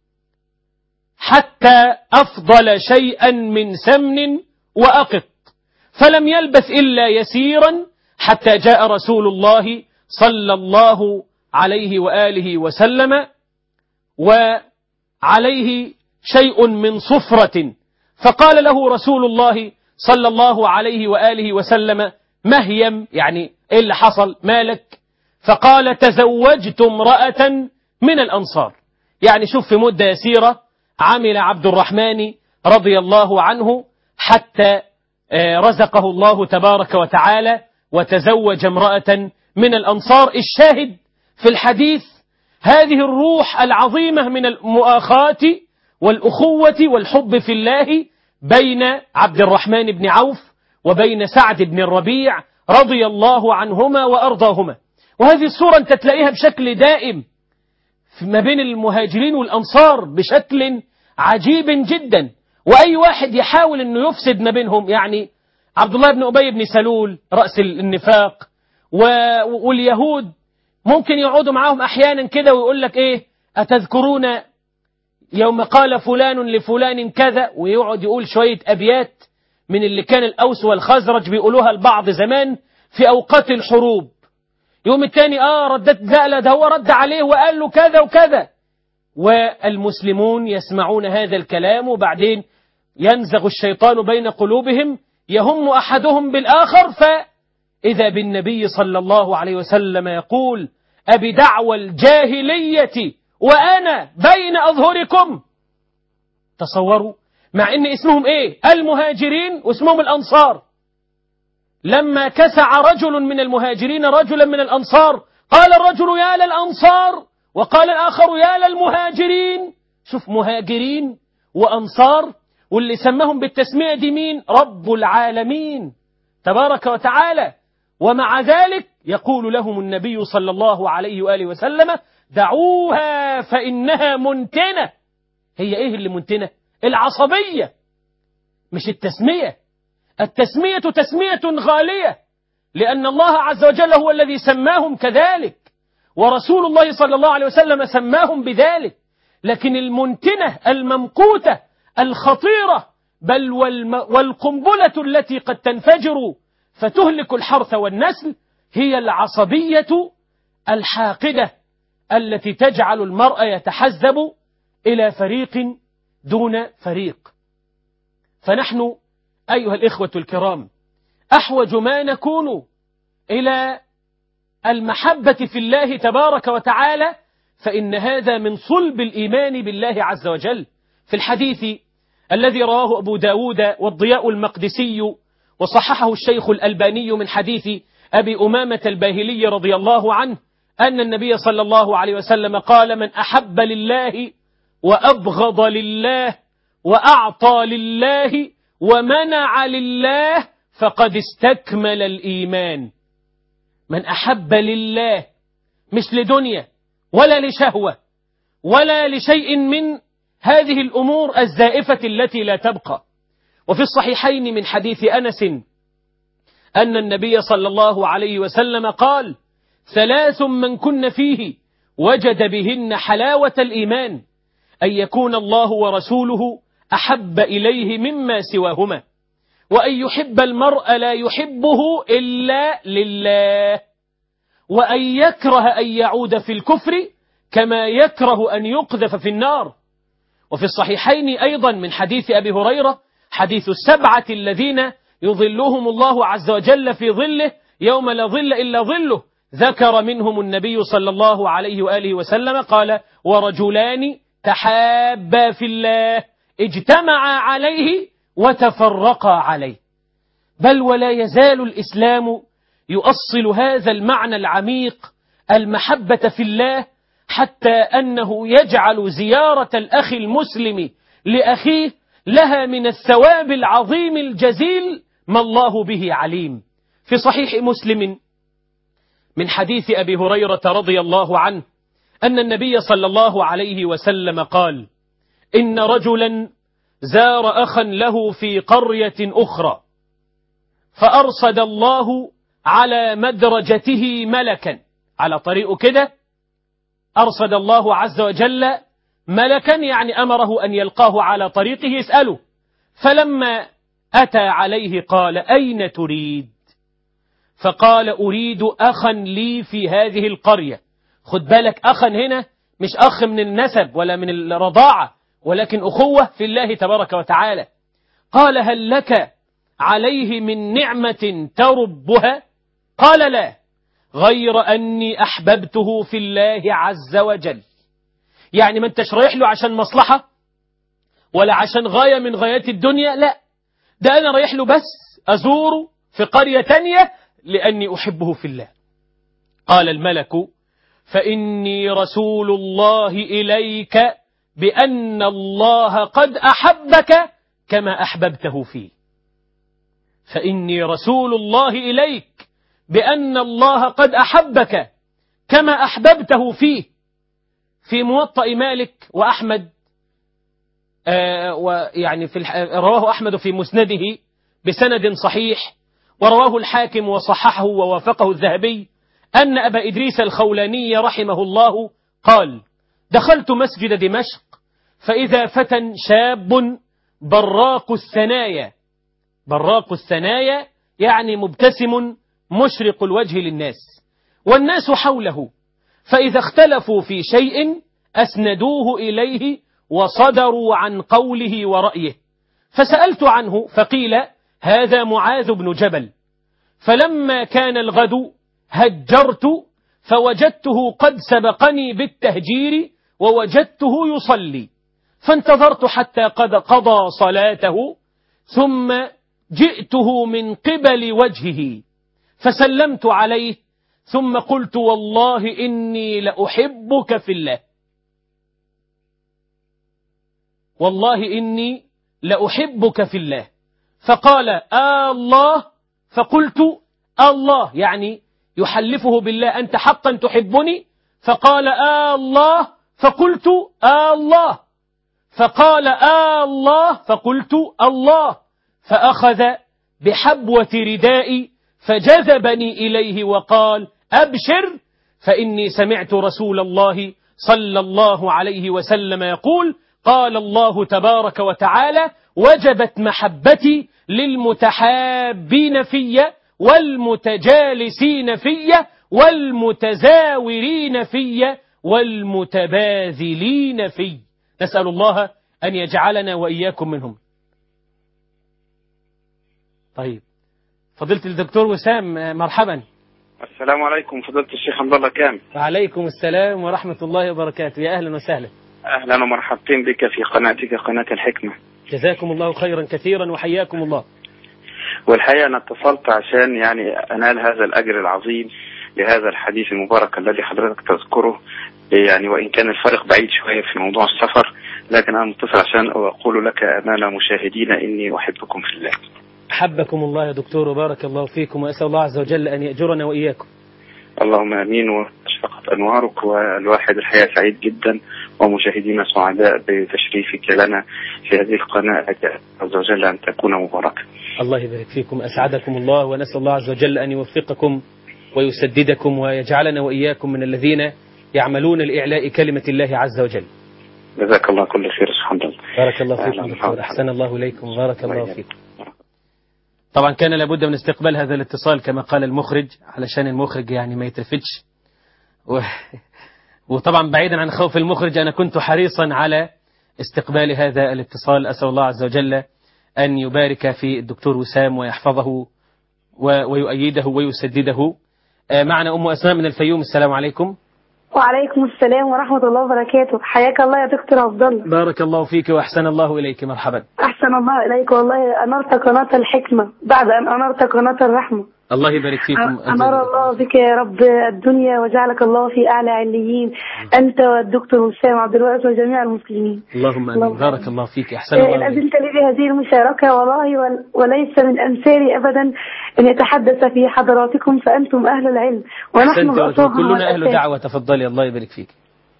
حتى أفضل شيئا من سمن وأقط، فلم يلبث إلا يسيرا حتى جاء رسول الله صلى الله عليه وآله وسلم وعليه شيء من صفرة، فقال له رسول الله صلى الله عليه وآله وسلم: مهيم، يعني إيه اللي حصل، مالك؟ فقال: تزوجت امرأة من الأنصار. يعني شوف، في مدة يسيرة عمل عبد الرحمن رضي الله عنه حتى رزقه الله تبارك وتعالى وتزوج امرأة من الأنصار. الشاهد في الحديث هذه الروح العظيمة من المؤاخاة والأخوة والحب في الله بين عبد الرحمن بن عوف وبين سعد بن الربيع رضي الله عنهما وأرضاهما. وهذه الصورة أنت تلاقيها بشكل دائم ما بين المهاجرين والأنصار بشكل عجيب جدا. وأي واحد يحاول أنه يفسد ما بينهم، يعني عبد الله بن أبي بن سلول رأس النفاق واليهود ممكن يقعدوا معاهم أحيانا كده ويقول لك إيه، أتذكرون يوم قال فلان لفلان كذا، ويقعد يقول شوية أبيات من اللي كان الأوس والخزرج بيقولوها البعض زمان في أوقات الحروب. يوم التاني آه ردت لا ده هو رد عليه وقال له كذا وكذا، والمسلمون يسمعون هذا الكلام وبعدين ينزغ الشيطان بين قلوبهم يهم أحدهم بالآخر، فإذا بالنبي صلى الله عليه وسلم يقول: أبدعوى الجاهلية وأنا بين أظهركم. تصوروا، مع إن اسمهم إيه؟ المهاجرين واسمهم الأنصار. لما كسع رجل من المهاجرين رجلا من الأنصار قال الرجل: يا للأنصار، وقال الآخر: يا للمهاجرين. شوف، مهاجرين وأنصار، واللي سمهم بالتسمية دي مين؟ رب العالمين تبارك وتعالى. ومع ذلك يقول لهم النبي صلى الله عليه وآله وسلم: دعوها فإنها منتنة. هي إيه اللي منتنة؟ العصبية، مش التسمية. التسمية تسمية غالية، لأن الله عز وجل هو الذي سماهم كذلك، ورسول الله صلى الله عليه وسلم سماهم بذلك. لكن المنتنة الممقوتة الخطيرة، بل والقنبلة التي قد تنفجر فتهلك الحرث والنسل، هي العصبية الحاقدة التي تجعل المرء يتحزب إلى فريق دون فريق. فنحن أيها الإخوة الكرام أحوج ما نكون إلى المحبة في الله تبارك وتعالى، فإن هذا من صلب الإيمان بالله عز وجل. في الحديث الذي رواه أبو داود والضياء المقدسي وصححه الشيخ الألباني من حديث أبي أمامة الباهلي رضي الله عنه أن النبي صلى الله عليه وسلم قال: من أحب لله وأبغض لله وأعطى لله ومنع لله فقد استكمل الإيمان. من أحب لله، مش لدنيا ولا لشهوة ولا لشيء من هذه الأمور الزائفة التي لا تبقى. وفي الصحيحين من حديث أنس أن النبي صلى الله عليه وسلم قال: ثلاث من كن فيه وجد بهن حلاوة الإيمان: أن يكون الله ورسوله أحب إليه مما سواهما، وأن يحب المرء لا يحبه إلا لله، وأن يكره أن يعود في الكفر كما يكره أن يقذف في النار. وفي الصحيحين أيضا من حديث أبي هريرة حديث السبعة الذين يظلهم الله عز وجل في ظله يوم لا ظل إلا ظله، ذكر منهم النبي صلى الله عليه وآله وسلم قال: ورجلان تحابا في الله اجتمعا عليه وتفرقا عليه. بل ولا يزال الإسلام يؤصل هذا المعنى العميق، المحبة في الله، حتى أنه يجعل زيارة الأخ المسلم لأخيه لها من الثواب العظيم الجزيل ما الله به عليم. في صحيح مسلم من حديث أبي هريرة رضي الله عنه أن النبي صلى الله عليه وسلم قال: إن رجلا زار أخا له في قرية أخرى، فأرصد الله على مدرجته ملكا، على طريقه كده أرصد الله عز وجل ملكا، يعني أمره أن يلقاه على طريقه يسأله. فلما أتى عليه قال: أين تريد؟ فقال: أريد أخا لي في هذه القرية. خد بالك، أخا هنا مش أخ من النسب ولا من الرضاعة، ولكن أخوة في الله تبارك وتعالى. قال: هل لك عليه من نعمة تربها؟ قال: لا، غير أني أحببته في الله عز وجل. يعني ما انتش رايح له عشان مصلحة ولا عشان غاية من غايات الدنيا، لا، ده أنا رايح له بس أزوره في قرية تانية لأني أحبه في الله. قال الملك: فإني رسول الله إليك بأن الله قد أحبك كما أحببته فيه. فإني رسول الله إليك بأن الله قد أحبك كما أحببته فيه. في موطأ مالك وأحمد، آه ويعني في رواه أحمد في مسنده بسند صحيح، ورواه الحاكم وصححه ووافقه الذهبي، أن أبا إدريس الخولاني رحمه الله قال: دخلت مسجد دمشق فإذا فتى شاب براق الثنايا. براق الثنايا يعني مبتسم مشرق الوجه للناس، والناس حوله، فإذا اختلفوا في شيء أسندوه إليه وصدروا عن قوله ورأيه. فسألت عنه فقيل: هذا معاذ بن جبل. فلما كان الغد هجرت فوجدته قد سبقني بالتهجير ووجدته يصلي، فانتظرت حتى قد قضى صلاته، ثم جئته من قبل وجهه فسلمت عليه، ثم قلت: والله إني لأحبك في الله، والله إني لأحبك في الله. فقال: آه الله. فقلت: الله، يعني يحلفه بالله: أنت حقا تحبني؟ فقال: آه الله. فقلت: آه الله. فقال: آه الله. فقلت: الله. فأخذ بحبوة ردائي فجذبني إليه وقال: أبشر، فإني سمعت رسول الله صلى الله عليه وسلم يقول: قال الله تبارك وتعالى: وجبت محبتي للمتحابين في والمتجالسين في والمتزاورين في والمتباذلين في. نسأل الله أن يجعلنا وإياكم منهم. طيب، فضيلة الدكتور وسام، مرحبا. السلام عليكم فضيلة الشيخ عبد الله كامل. وعليكم السلام ورحمة الله وبركاته، يا أهلا وسهلا. أهلا ومرحبتين بك في قناتك قناة الحكمة. جزاكم الله خيرا كثيرا وحياكم الله. والحقيقة أنا اتصلت عشان يعني أنال هذا الأجر العظيم لهذا الحديث المبارك الذي حضرتك تذكره، يعني وإن كان الفرق بعيد شوية في موضوع السفر، لكن أنا متصل عشان أقول لك أمام مشاهدينا إني أحبكم في الله. حبكم الله يا دكتور وبارك الله فيكم، وأسأل الله عز وجل أن يأجرنا وإياكم. اللهم امين. واشرقت انوارك، والواحد الحقيقه سعيد جدا ومشاهدينا سعداء بتشريفك لنا في هذه القناه، عز وجل ان تكون مباركه. الله يبارك فيكم، اسعدكم الله، ونسال الله عز وجل ان يوفقكم ويسددكم ويجعلنا واياكم من الذين يعملون لاعلاء كلمه الله عز وجل. جزاك الله كل خير. سبحان الله. بارك الله فيكم دكتور، احسن الله اليكم وبارك الله فيكم. طبعا كان لابد من استقبال هذا الاتصال كما قال المخرج، علشان المخرج يعني ما يترفدش، و... وطبعا بعيدا عن خوف المخرج أنا كنت حريصا على استقبال هذا الاتصال. أسأل الله عز وجل أن يبارك في الدكتور وسام ويحفظه و... ويؤيده ويسدده. معنا أم أسماء من الفيوم. السلام عليكم. وعليكم السلام ورحمة الله وبركاته. حياك الله يا دكتور عبد الله. بارك الله فيك وأحسن الله إليك. مرحبا. أحسن الله إليك، والله أنرت قناة الحكمة بعد أن أنرت قناة الرحمة. الله يبارك فيكم. أنار الله بك يا رب الدنيا وجعلك الله في أعلى عليين، أنت والدكتور وسام عبد الوهاب وجميع المسلمين. اللهم آمين. بارك الله فيك، أحسن الله إليك. أذنت لي بهذه المشاركة والله، وليس من أمثالي أبدا أن يتحدث في حضراتكم، فأنتم أهل العلم ونحن كلنا أهل دعوة. تفضلي. الله يبارك فيك.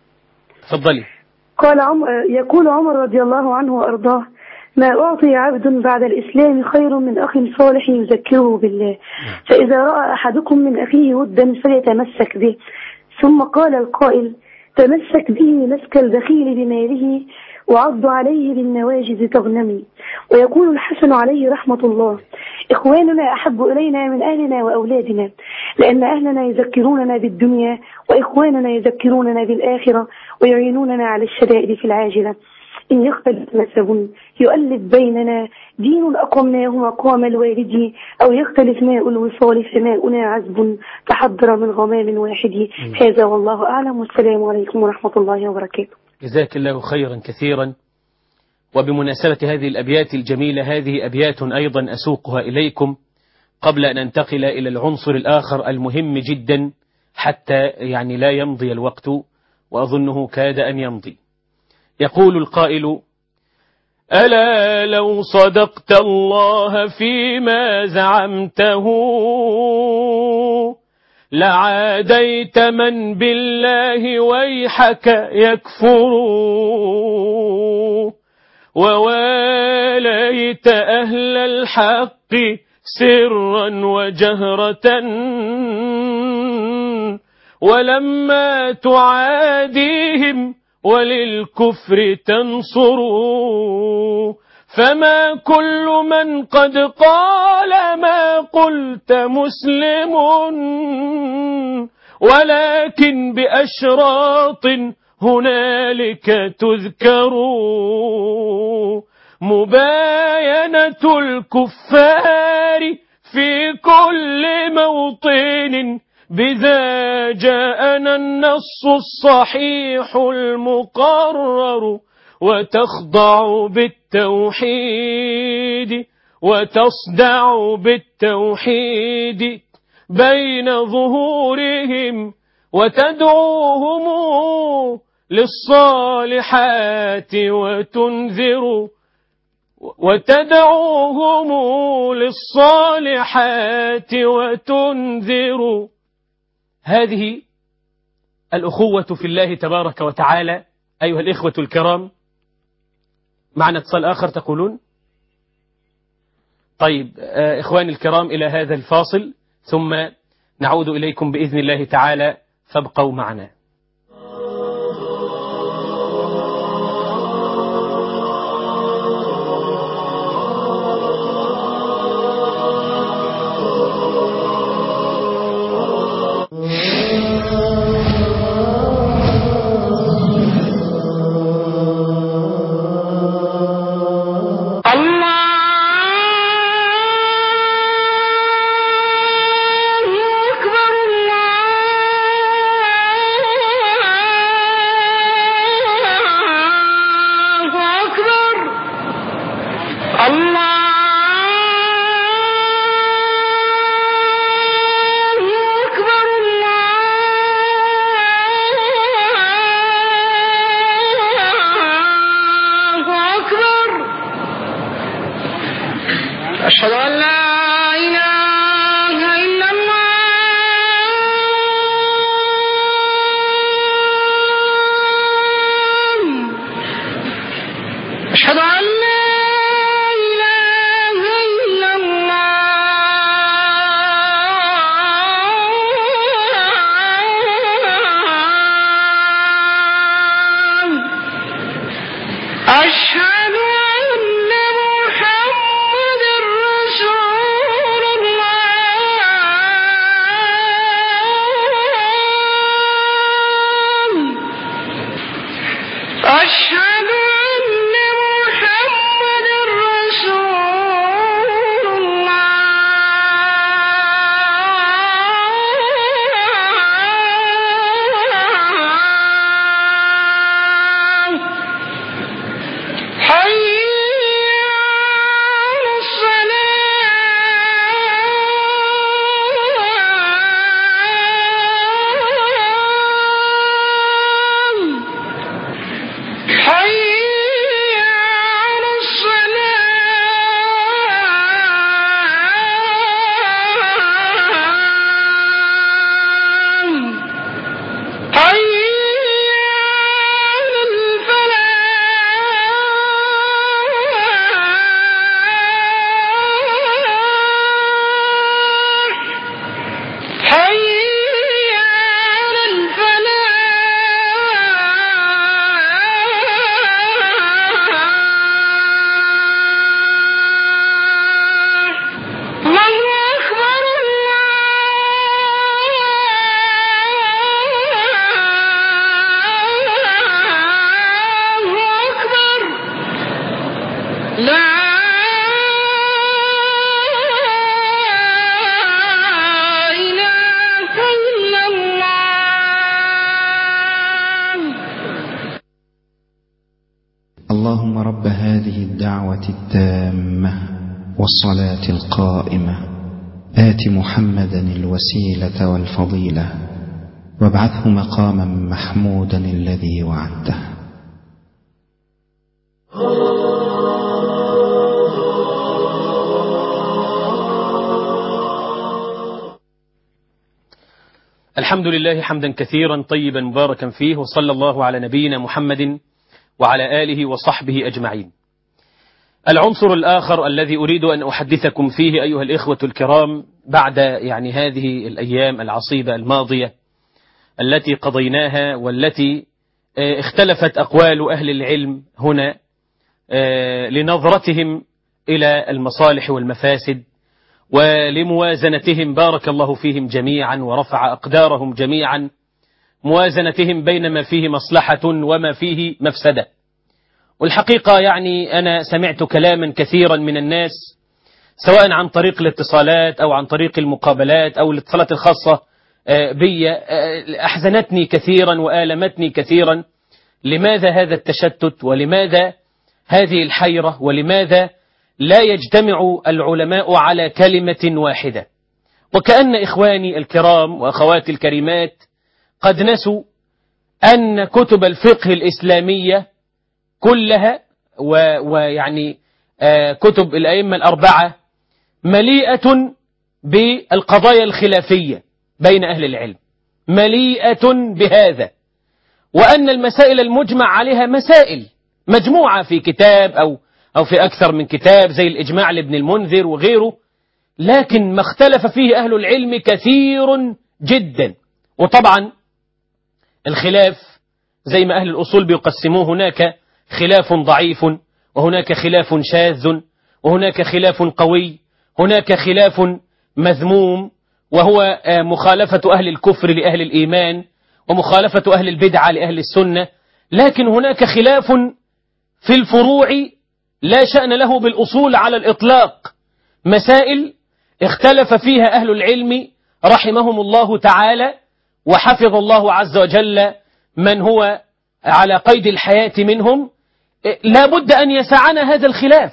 تفضلي. قال عمر، يقول عمر رضي الله عنه وأرضاه: ما أعطي عبد بعد الإسلام خير من أخ صالح يذكره بالله، فإذا رأى أحدكم من أخيه ودا فليتمسك به. ثم قال القائل: تمسك به مسك البخيل بماله وعض عليه بالنواجذ تغنمي. ويقول الحسن عليه رحمة الله: إخواننا أحب إلينا من أهلنا وأولادنا، لأن أهلنا يذكروننا بالدنيا وإخواننا يذكروننا بالآخرة ويعينوننا على الشدائد في العاجلة. إن يختلف نسب يؤلف بيننا، دين أقمناه مقام الوالد، أو يختلف ماء الوصال فماؤنا عذب تحضر من غمام واحد. هذا والله أعلم، والسلام عليكم ورحمة الله وبركاته. جزاك الله خيرا كثيرا. وبمناسبة هذه الأبيات الجميلة، هذه أبيات أيضا أسوقها إليكم قبل أن ننتقل إلى العنصر الآخر المهم جدا حتى يعني لا يمضي الوقت، وأظنه كاد أن يمضي. يقول القائل: ألا لو صدقت الله فيما زعمته لعاديت من بالله ويحك يكفر، وواليت أهل الحق سرا وجهرة، ولما تعاديهم وللكفر تنصر. فما كل من قد قال ما قلت مسلم، ولكن بأشراط هنالك تذكر. مباينة الكفار في كل موطن، بذا جاءنا النص الصحيح المقرر. وتخضع بالتوحيد وتصدع بالتوحيد بين ظهورهم، وتدعوهم للصالحات وتنذر وتدعوهم للصالحات وتنذر. هذه الأخوة في الله تبارك وتعالى. أيها الإخوة الكرام، معنا اتصال آخر تقولون؟ طيب إخواني الكرام، إلى هذا الفاصل ثم نعود إليكم بإذن الله تعالى، فابقوا معنا. أشهد أن محمد رسول اللهم رب هذه الدعوة التامة والصلاة القائمة آت محمدا الوسيلة والفضيلة وابعثه مقاما محمودا الذي وعدته. الحمد لله حمدا كثيرا طيبا مباركا فيه، وصلى الله على نبينا محمد وعلى آله وصحبه أجمعين. العنصر الآخر الذي أريد أن أحدثكم فيه أيها الإخوة الكرام بعد يعني هذه الأيام العصيبة الماضية التي قضيناها، والتي اختلفت أقوال أهل العلم هنا لنظرتهم إلى المصالح والمفاسد ولموازنتهم بارك الله فيهم جميعا ورفع أقدارهم جميعا، موازنتهم بين ما فيه مصلحة وما فيه مفسدة. والحقيقة يعني أنا سمعت كلاما كثيرا من الناس سواء عن طريق الاتصالات أو عن طريق المقابلات أو الاتصالات الخاصة بي، أحزنتني كثيرا وآلمتني كثيرا. لماذا هذا التشتت ولماذا هذه الحيرة ولماذا لا يجتمع العلماء على كلمة واحدة؟ وكأن إخواني الكرام وأخواتي الكريمات قد نسوا أن كتب الفقه الإسلامية كلها ويعني كتب الأئمة الأربعة مليئة بالقضايا الخلافية بين أهل العلم، مليئة بهذا، وأن المسائل المجمع عليها مسائل مجموعة في كتاب أو أو في أكثر من كتاب زي الإجماع لابن المنذر وغيره، لكن ما اختلف فيه أهل العلم كثير جدا. وطبعا الخلاف زي ما أهل الأصول بيقسموه، هناك خلاف ضعيف وهناك خلاف شاذ وهناك خلاف قوي، هناك خلاف مذموم وهو مخالفة أهل الكفر لأهل الإيمان ومخالفة أهل البدعة لأهل السنة. لكن هناك خلاف في الفروع لا شأن له بالأصول على الإطلاق، مسائل اختلف فيها أهل العلم رحمهم الله تعالى وحفظ الله عز وجل من هو على قيد الحياة منهم. لا بد أن يسعنا هذا الخلاف،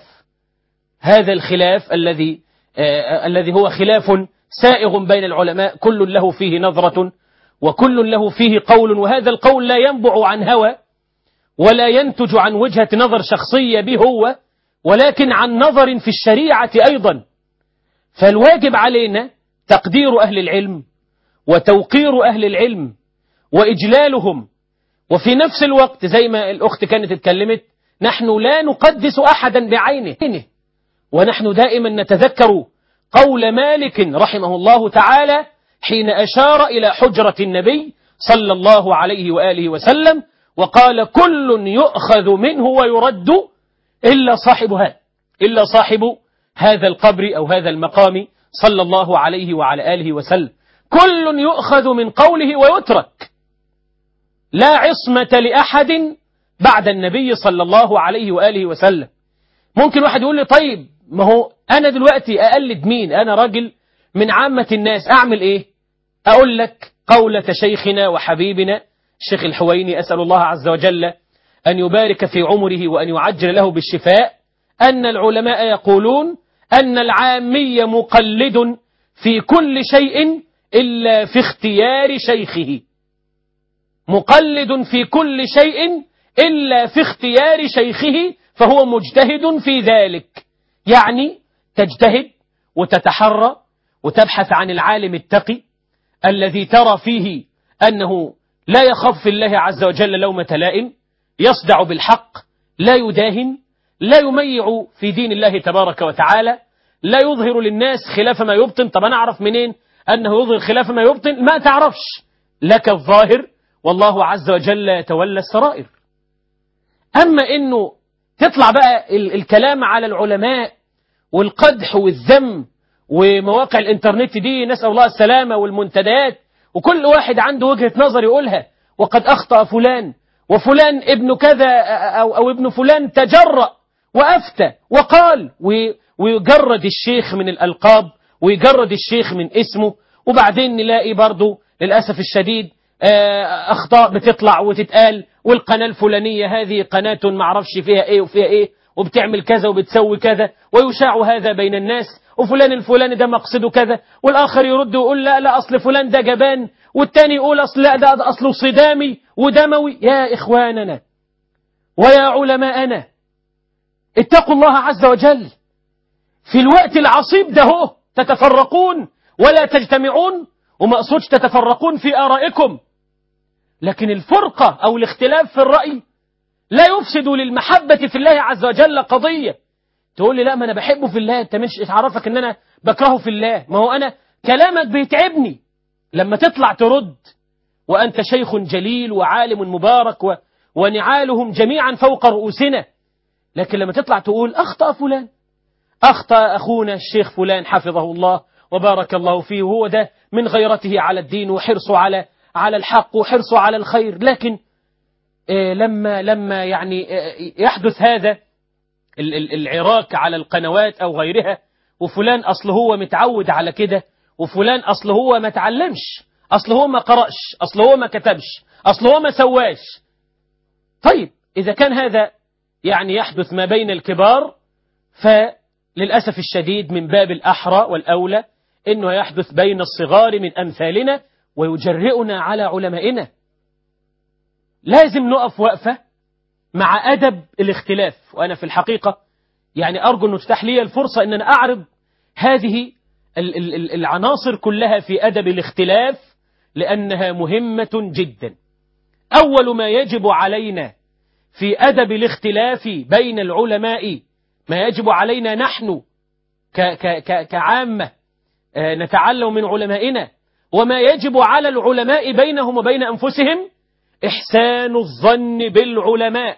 هذا الخلاف الذي آه الذي هو خلاف سائغ بين العلماء، كل له فيه نظرة وكل له فيه قول، وهذا القول لا ينبع عن هوى ولا ينتج عن وجهة نظر شخصية به هو، ولكن عن نظر في الشريعة أيضا. فالواجب علينا تقدير أهل العلم وتوقير أهل العلم وإجلالهم، وفي نفس الوقت زي ما الأخت كانت اتكلمت نحن لا نقدس أحدا بعينه، ونحن دائما نتذكر قول مالك رحمه الله تعالى حين أشار إلى حجرة النبي صلى الله عليه وآله وسلم وقال كل يؤخذ منه ويرد إلا صاحب هذا إلا صاحب هذا القبر أو هذا المقام صلى الله عليه وعلى آله وسلم، كل يؤخذ من قوله ويترك، لا عصمة لأحد بعد النبي صلى الله عليه وآله وسلم. ممكن واحد يقول لي طيب ما هو أنا دلوقتي أقلد مين؟ أنا راجل من عامة الناس، أعمل إيه؟ أقول لك قولة شيخنا وحبيبنا الشيخ الحويني أسأل الله عز وجل أن يبارك في عمره وأن يعجل له بالشفاء، أن العلماء يقولون أن العامي مقلد في كل شيء إلا في اختيار شيخه، مقلد في كل شيء إلا في اختيار شيخه، فهو مجتهد في ذلك. يعني تجتهد وتتحرى وتبحث عن العالم التقي الذي ترى فيه أنه لا يخاف في الله عز وجل لومة لائم، يصدع بالحق، لا يداهن، لا يميع في دين الله تبارك وتعالى، لا يظهر للناس خلاف ما يبطن. طب أنا أعرف منين أنه يظهر خلاف ما يبطن؟ ما تعرفش، لك الظاهر والله عز وجل يتولى السرائر. أما إنه تطلع بقى الكلام على العلماء والقدح والذم ومواقع الإنترنت دي نسأل الله السلامة والمنتديات، وكل واحد عنده وجهة نظر يقولها، وقد أخطأ فلان وفلان ابن كذا أو, أو ابن فلان تجرأ وأفتى وقال، ويجرد الشيخ من الألقاب ويجرد الشيخ من اسمه، وبعدين نلاقي برضو للأسف الشديد أخطاء بتطلع وتتقال، والقناة الفلانية هذه قناة معرفش فيها إيه وفيها إيه وبتعمل كذا وبتسوي كذا، ويشاع هذا بين الناس، وفلان الفلاني ده مقصده كذا، والآخر يرد ويقول لا لا أصل فلان ده جبان، والتاني يقول أصل لا ده أصله صدامي ودموي. يا إخواننا ويا علماءنا اتقوا الله عز وجل. في الوقت العصيب ده هو تتفرقون ولا تجتمعون، وما أقصدش تتفرقون في آرائكم، لكن الفرقة أو الاختلاف في الرأي لا يفسد للمحبة في الله عز وجل قضية. تقول لي لا ما أنا بحبه في الله، أنت مش تعرفك أن أنا بكرهه في الله. ما هو أنا كلامك بيتعبني لما تطلع ترد وأنت شيخ جليل وعالم مبارك و... ونعالهم جميعا فوق رؤوسنا، لكن لما تطلع تقول أخطأ فلان، أخطأ أخونا الشيخ فلان حفظه الله وبارك الله فيه، وهو ده من غيرته على الدين وحرصه على على الحق وحرصه على الخير. لكن إيه لما لما يعني إيه يحدث هذا العراك على القنوات أو غيرها، وفلان أصل هو متعود على كده، وفلان أصل هو ما تعلمش، أصل هو ما قرأش، أصل هو ما كتبش، أصل هو ما سواش. طيب إذا كان هذا يعني يحدث ما بين الكبار، فللأسف الشديد من باب الأحرى والأولى إنه يحدث بين الصغار من أمثالنا ويجرئنا على علمائنا. لازم نقف وقفة مع أدب الاختلاف. وأنا في الحقيقة يعني أرجو أن تتاح لي الفرصة أن أنا أعرض هذه العناصر كلها في أدب الاختلاف، لأنها مهمة جدا. أول ما يجب علينا في أدب الاختلاف بين العلماء، ما يجب علينا نحن كعامة نتعلم من علمائنا، وما يجب على العلماء بينهم وبين أنفسهم، إحسان الظن بالعلماء،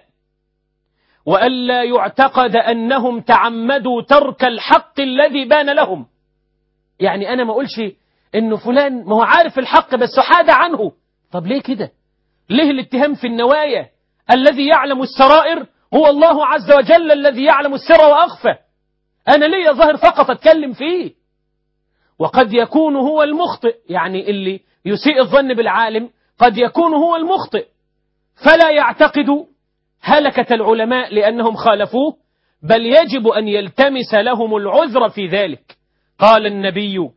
وألا يعتقد أنهم تعمدوا ترك الحق الذي بان لهم. يعني أنا ما أقولش إنه فلان ما هو عارف الحق بس حاد عنه. طب ليه كده؟ ليه الاتهام في النوايا؟ الذي يعلم السرائر هو الله عز وجل الذي يعلم السر وأخفى. أنا ليه ظاهر فقط أتكلم فيه، وقد يكون هو المخطئ. يعني اللي يسيء الظن بالعالم قد يكون هو المخطئ، فلا يعتقد هلكة العلماء لأنهم خالفوه، بل يجب أن يلتمس لهم العذر في ذلك. قال النبي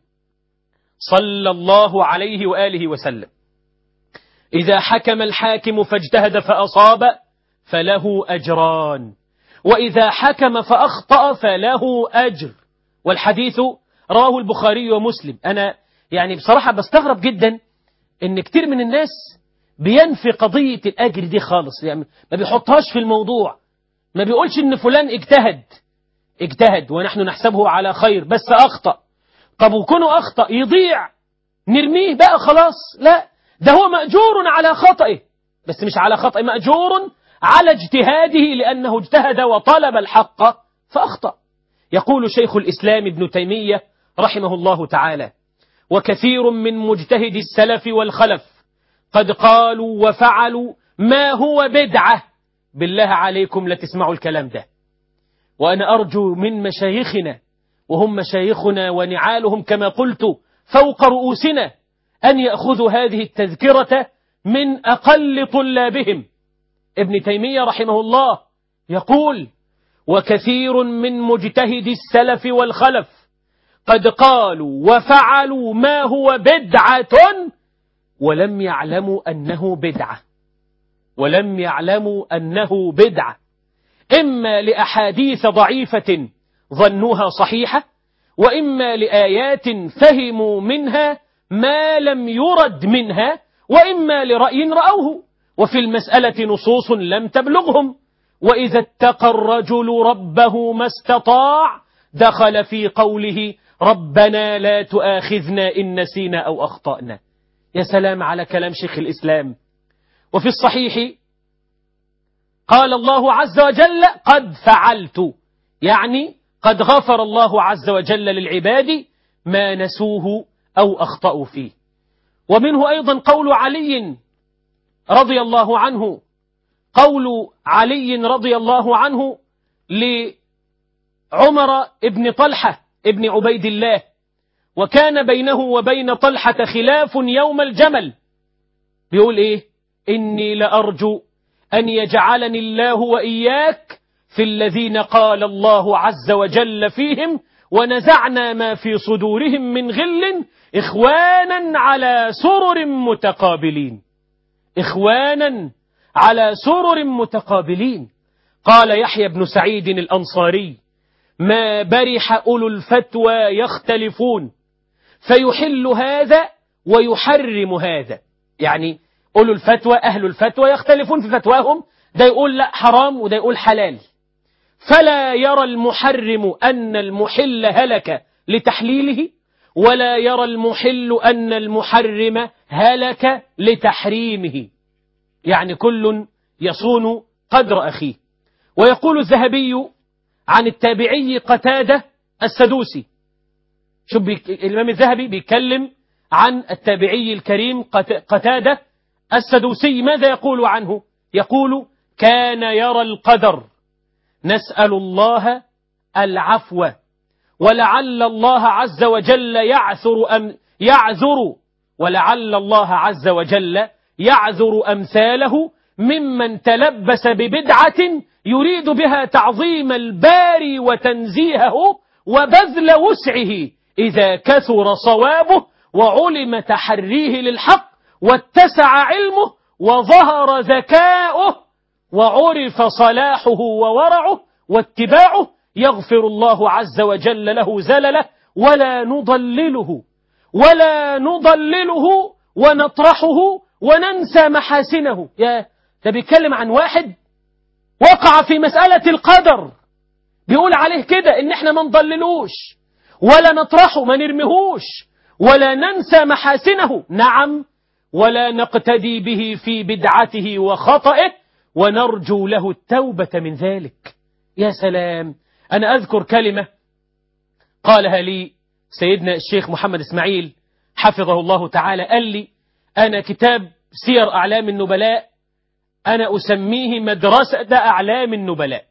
صلى الله عليه وآله وسلم: إذا حكم الحاكم فاجتهد فأصاب فله أجران، وإذا حكم فأخطأ فله أجر. والحديث رواه البخاري ومسلم. أنا يعني بصراحة بستغرب جدا إن كتير من الناس بينفي قضية الأجر دي خالص، يعني ما بيحطهاش في الموضوع، ما بيقولش إن فلان اجتهد اجتهد ونحن نحسبه على خير بس أخطأ. طب وكونه أخطأ يضيع نرميه بقى خلاص؟ لا، ده هو مأجور على خطئه، بس مش على خطئه، مأجور على اجتهاده لأنه اجتهد وطلب الحق فأخطأ. يقول شيخ الإسلام ابن تيمية رحمه الله تعالى: وكثير من مجتهد السلف والخلف قد قالوا وفعلوا ما هو بدعة. بالله عليكم لا تسمعوا الكلام ده. وأنا أرجو من مشايخنا، وهم مشايخنا ونعالهم كما قلت فوق رؤوسنا، أن يأخذوا هذه التذكرة من أقل طلابهم. ابن تيمية رحمه الله يقول: وكثير من مجتهد السلف والخلف قد قالوا وفعلوا ما هو بدعة ولم يعلموا أنه بدعة، ولم يعلموا أنه بدعة، إما لأحاديث ضعيفة ظنوها صحيحة، وإما لآيات فهموا منها ما لم يرد منها، وإما لرأي رأوه، وفي المسألة نصوص لم تبلغهم. وإذا اتقى الرجل ربه ما استطاع دخل في قوله ربنا لا تؤاخذنا إن نسينا أو أخطأنا. يا سلام على كلام شيخ الإسلام. وفي الصحيح قال الله عز وجل: قد فعلت، يعني قد غفر الله عز وجل للعباد ما نسوه أو أخطأوا فيه. ومنه أيضا قول علي رضي الله عنه قول علي رضي الله عنه لعمر ابن طلحة ابن عبيد الله، وكان بينه وبين طلحة خلاف يوم الجمل، بيقول إيه؟ إني لأرجو أن يجعلني الله وإياك في الذين قال الله عز وجل فيهم ونزعنا ما في صدورهم من غل إخوانا على سرر متقابلين. إخوانا على سرر متقابلين. قال يحيى بن سعيد الأنصاري: ما برح أولو الفتوى يختلفون فيحل هذا ويحرم هذا. يعني أولو الفتوى أهل الفتوى يختلفون في فتواهم، ده يقول لا حرام وده يقول حلال، فلا يرى المحرم أن المحل هلك لتحليله، ولا يرى المحل أن المحرم هلك لتحريمه. يعني كل يصون قدر أخيه. ويقول الذهبي عن التابعي قتادة السدوسي، شوف الإمام الذهبي بيتكلم عن التابعي الكريم قتادة السدوسي، ماذا يقول عنه؟ يقول: كان يرى القدر، نسأل الله العفو، ولعل الله عز وجل يعثر أم يعذر ولعل الله عز وجل يعذر أمثاله ممن تلبس ببدعة يريد بها تعظيم الباري وتنزيهه وبذل وسعه إذا كثر صوابه وعلم تحريه للحق واتسع علمه وظهر ذكاؤه وعرف صلاحه وورعه واتباعه، يغفر الله عز وجل له زلله ولا نضلله ولا نضلله ونطرحه وننسى محاسنه. يا ده بيتكلم عن واحد وقع في مسألة القدر، بيقول عليه كده إن احنا ما نضللوش ولا نطرحه، ما نرميهوش، ولا ننسى محاسنه. نعم، ولا نقتدي به في بدعته وخطئه، ونرجو له التوبة من ذلك. يا سلام. أنا أذكر كلمة قالها لي سيدنا الشيخ محمد إسماعيل حفظه الله تعالى، قال لي: أنا كتاب سير أعلام النبلاء أنا أسميه مدرسة أعلام النبلاء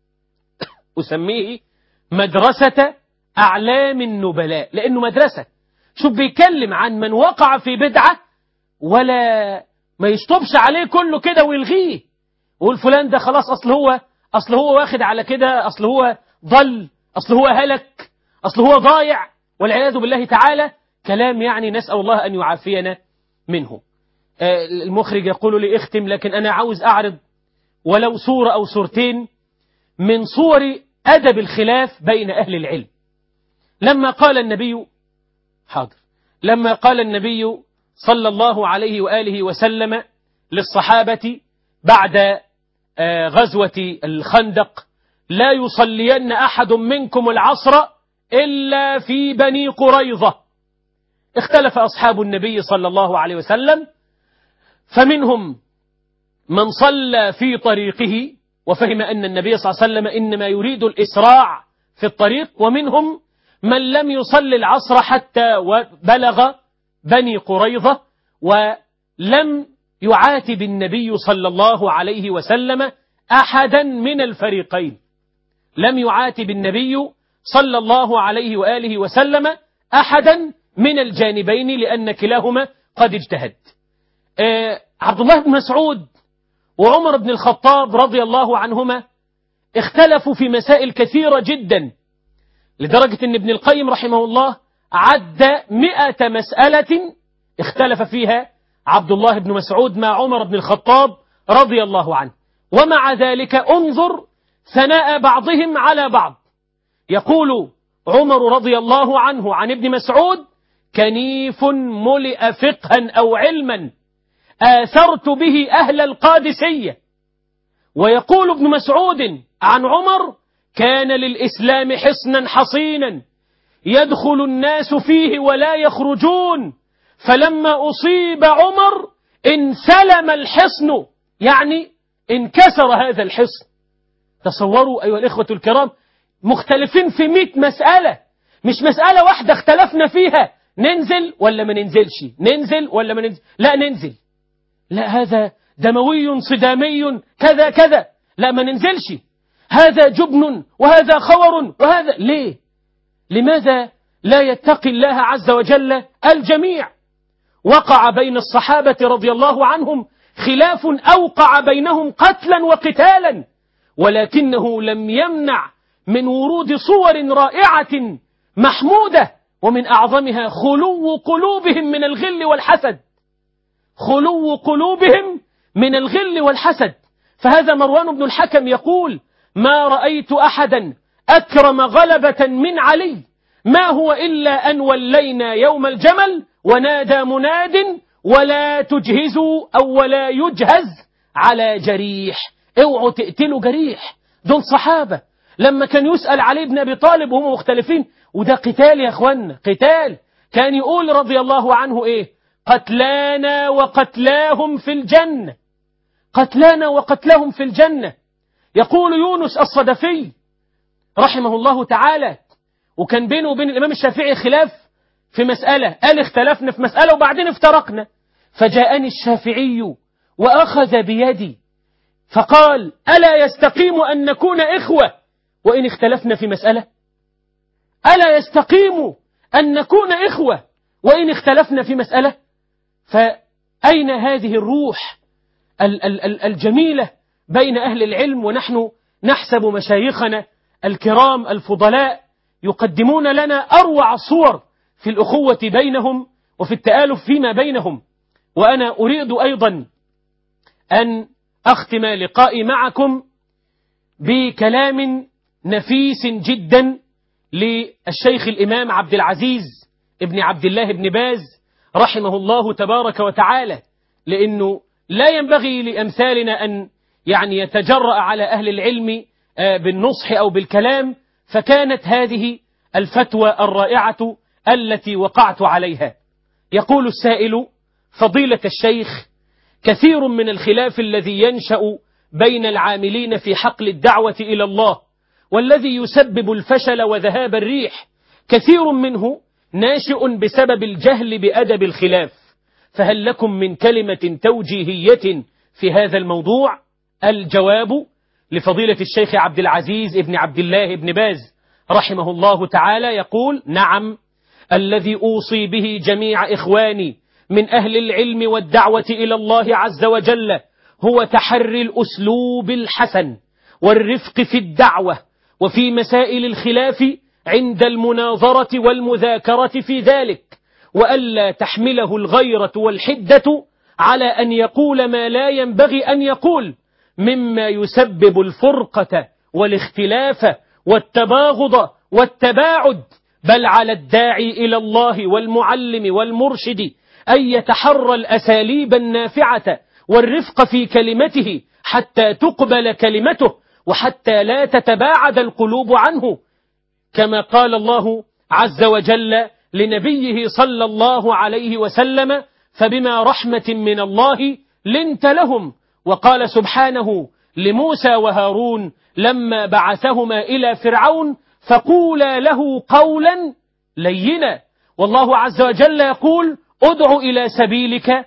أسميه مدرسة أعلام النبلاء، لأنه مدرسة. شوف بيتكلم عن من وقع في بدعة ولا ما يشطبش عليه كله كده ويلغيه، ويقول فلان ده خلاص أصل هو أصل هو واخد على كده، أصل هو ضل، أصل هو هلك، أصل هو ضايع، والعياذ بالله تعالى. كلام يعني نسأل الله أن يعافينا منه. المخرج يقول لي اختم، لكن أنا عاوز أعرض ولو صورة أو صورتين من صور أدب الخلاف بين أهل العلم. لما قال النبي حاضر لما قال النبي صلى الله عليه وآله وسلم للصحابة بعد غزوة الخندق: لا يصلين أحد منكم العصر إلا في بني قريظة. اختلف أصحاب النبي صلى الله عليه وسلم، فمنهم من صلى في طريقه وفهم أن النبي صلى الله عليه وسلم إنما يريد الإسراع في الطريق، ومنهم من لم يصلي العصر حتى بلغ بني قريظة ولم يعاتب النبي صلى الله عليه وسلم أحدا من الفريقين. لم يعاتب النبي صلى الله عليه وآله وسلم أحدا من الجانبين لأن كلاهما قد اجتهد. آه عبد الله بن مسعود وعمر بن الخطاب رضي الله عنهما اختلفوا في مسائل كثيرة جدا، لدرجة أن ابن القيم رحمه الله عد مئة مسألة اختلف فيها عبد الله بن مسعود مع عمر بن الخطاب رضي الله عنه. ومع ذلك انظر ثناء بعضهم على بعض. يقول عمر رضي الله عنه عن ابن مسعود: كنيف ملئ فقها أو علما آثرت به أهل القادسية. ويقول ابن مسعود عن عمر: كان للإسلام حصنا حصينا يدخل الناس فيه ولا يخرجون، فلما أصيب عمر انسلم الحصن، يعني انكسر هذا الحصن. تصوروا أيها الإخوة الكرام، مختلفين في مئة مسألة، مش مسألة واحدة اختلفنا فيها ننزل ولا ما ننزلش، ننزل ولا ما ننزل، لا ننزل، لا هذا دموي صدامي كذا كذا، لا ما ننزلش. هذا جبن وهذا خور وهذا ليه؟ لماذا لا يتقي الله عز وجل الجميع؟ وقع بين الصحابة رضي الله عنهم خلاف أوقع بينهم قتلا وقتالا، ولكنه لم يمنع من ورود صور رائعة محمودة، ومن أعظمها خلو قلوبهم من الغل والحسد. خلو قلوبهم من الغل والحسد. فهذا مروان بن الحكم يقول: ما رأيت أحدا أكرم غلبة من علي، ما هو إلا أن ولينا يوم الجمل ونادى مناد ولا تجهزوا أو ولا يجهز على جريح. اوعوا تقتلوا جريح، دول صحابة. لما كان يسأل علي بن أبي طالب وهم مختلفين، وده قتال يا أخوانا، قتال، كان يقول رضي الله عنه إيه؟ قتلانا وقتلاهم في الجنة، قتلانا وقتلاهم في الجنة. يقول يونس الصدفي رحمه الله تعالى، وكان بينه وبين الإمام الشافعي خلاف في مسألة، قال اختلفنا في مسألة وبعدين افترقنا، فجاءني الشافعي وأخذ بيدي فقال: ألا يستقيم أن نكون إخوة وإن اختلفنا في مسألة؟ ألا يستقيم أن نكون إخوة وإن اختلفنا في مسألة؟ فأين هذه الروح الجميلة بين أهل العلم؟ ونحن نحسب مشايخنا الكرام الفضلاء يقدمون لنا أروع الصور في الأخوة بينهم وفي التآلف فيما بينهم. وأنا أريد أيضا أن أختم لقائي معكم بكلام نفيس جدا للشيخ الإمام عبد العزيز ابن عبد الله بن باز رحمه الله تبارك وتعالى، لأنه لا ينبغي لأمثالنا أن يعني يتجرأ على أهل العلم بالنصح أو بالكلام، فكانت هذه الفتوى الرائعة التي وقعت عليها. يقول السائل: فضيلة الشيخ، كثير من الخلاف الذي ينشأ بين العاملين في حقل الدعوة إلى الله والذي يسبب الفشل وذهاب الريح، كثير منه ناشئ بسبب الجهل بأدب الخلاف، فهل لكم من كلمة توجيهية في هذا الموضوع؟ الجواب لفضيلة الشيخ عبد العزيز ابن عبد الله ابن باز رحمه الله تعالى يقول: نعم، الذي أوصي به جميع إخواني من أهل العلم والدعوة إلى الله عز وجل هو تحري الأسلوب الحسن والرفق في الدعوة وفي مسائل الخلاف عند المناظرة والمذاكرة في ذلك، وألا تحمله الغيرة والحدة على أن يقول ما لا ينبغي أن يقول مما يسبب الفرقة والاختلاف والتباغض والتباعد، بل على الداعي إلى الله والمعلم والمرشد أن يتحرى الأساليب النافعة والرفق في كلمته حتى تقبل كلمته وحتى لا تتباعد القلوب عنه، كما قال الله عز وجل لنبيه صلى الله عليه وسلم: فبما رحمة من الله لنت لهم. وقال سبحانه لموسى وهارون لما بعثهما إلى فرعون: فقولا له قولا لينا. والله عز وجل يقول: ادع إلى سبيلك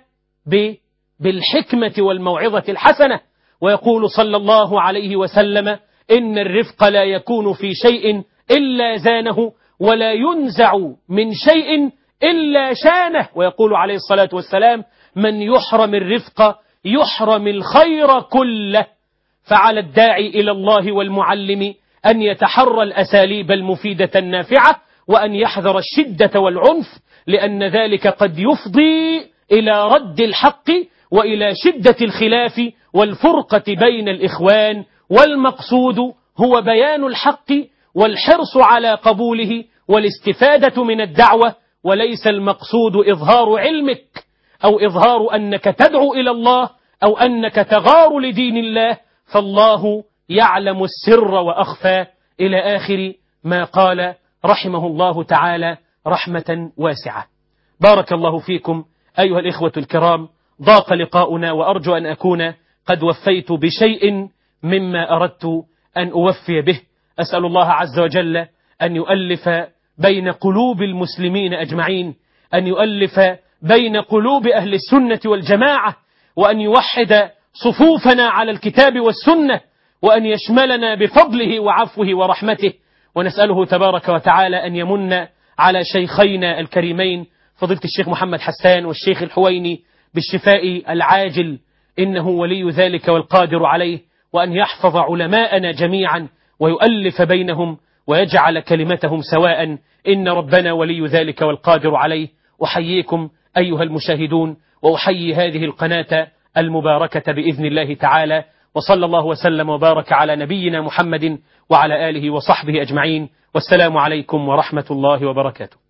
بالحكمة والموعظة الحسنة. ويقول صلى الله عليه وسلم: إن الرفق لا يكون في شيء إلا زانه ولا ينزع من شيء إلا شانه. ويقول عليه الصلاة والسلام: من يحرم الرفق يحرم الخير كله. فعلى الداعي إلى الله والمعلم أن يتحرى الأساليب المفيدة النافعة وأن يحذر الشدة والعنف، لأن ذلك قد يفضي إلى رد الحق وإلى شدة الخلاف والفرقة بين الإخوان، والمقصود هو بيان الحق والحرص على قبوله والاستفادة من الدعوة، وليس المقصود إظهار علمك أو إظهار أنك تدعو إلى الله أو أنك تغار لدين الله، فالله يعلم السر وأخفى، إلى آخر ما قال رحمه الله تعالى رحمة واسعة. بارك الله فيكم أيها الإخوة الكرام، ضاق لقاؤنا وأرجو أن أكون قد وفيت بشيء مما أردت أن أوفي به. أسأل الله عز وجل أن يؤلف بين قلوب المسلمين أجمعين، أن يؤلف بين قلوب أهل السنة والجماعة، وأن يوحد صفوفنا على الكتاب والسنة، وأن يشملنا بفضله وعفوه ورحمته، ونسأله تبارك وتعالى أن يمن على شيخينا الكريمين فضيلة الشيخ محمد حسان والشيخ الحويني بالشفاء العاجل، إنه ولي ذلك والقادر عليه، وأن يحفظ علماءنا جميعا ويؤلف بينهم ويجعل كلمتهم سواء، إن ربنا ولي ذلك والقادر عليه. أحييكم أيها المشاهدون، وأحيي هذه القناة المباركة بإذن الله تعالى، وصلى الله وسلم وبارك على نبينا محمد وعلى آله وصحبه أجمعين، والسلام عليكم ورحمة الله وبركاته.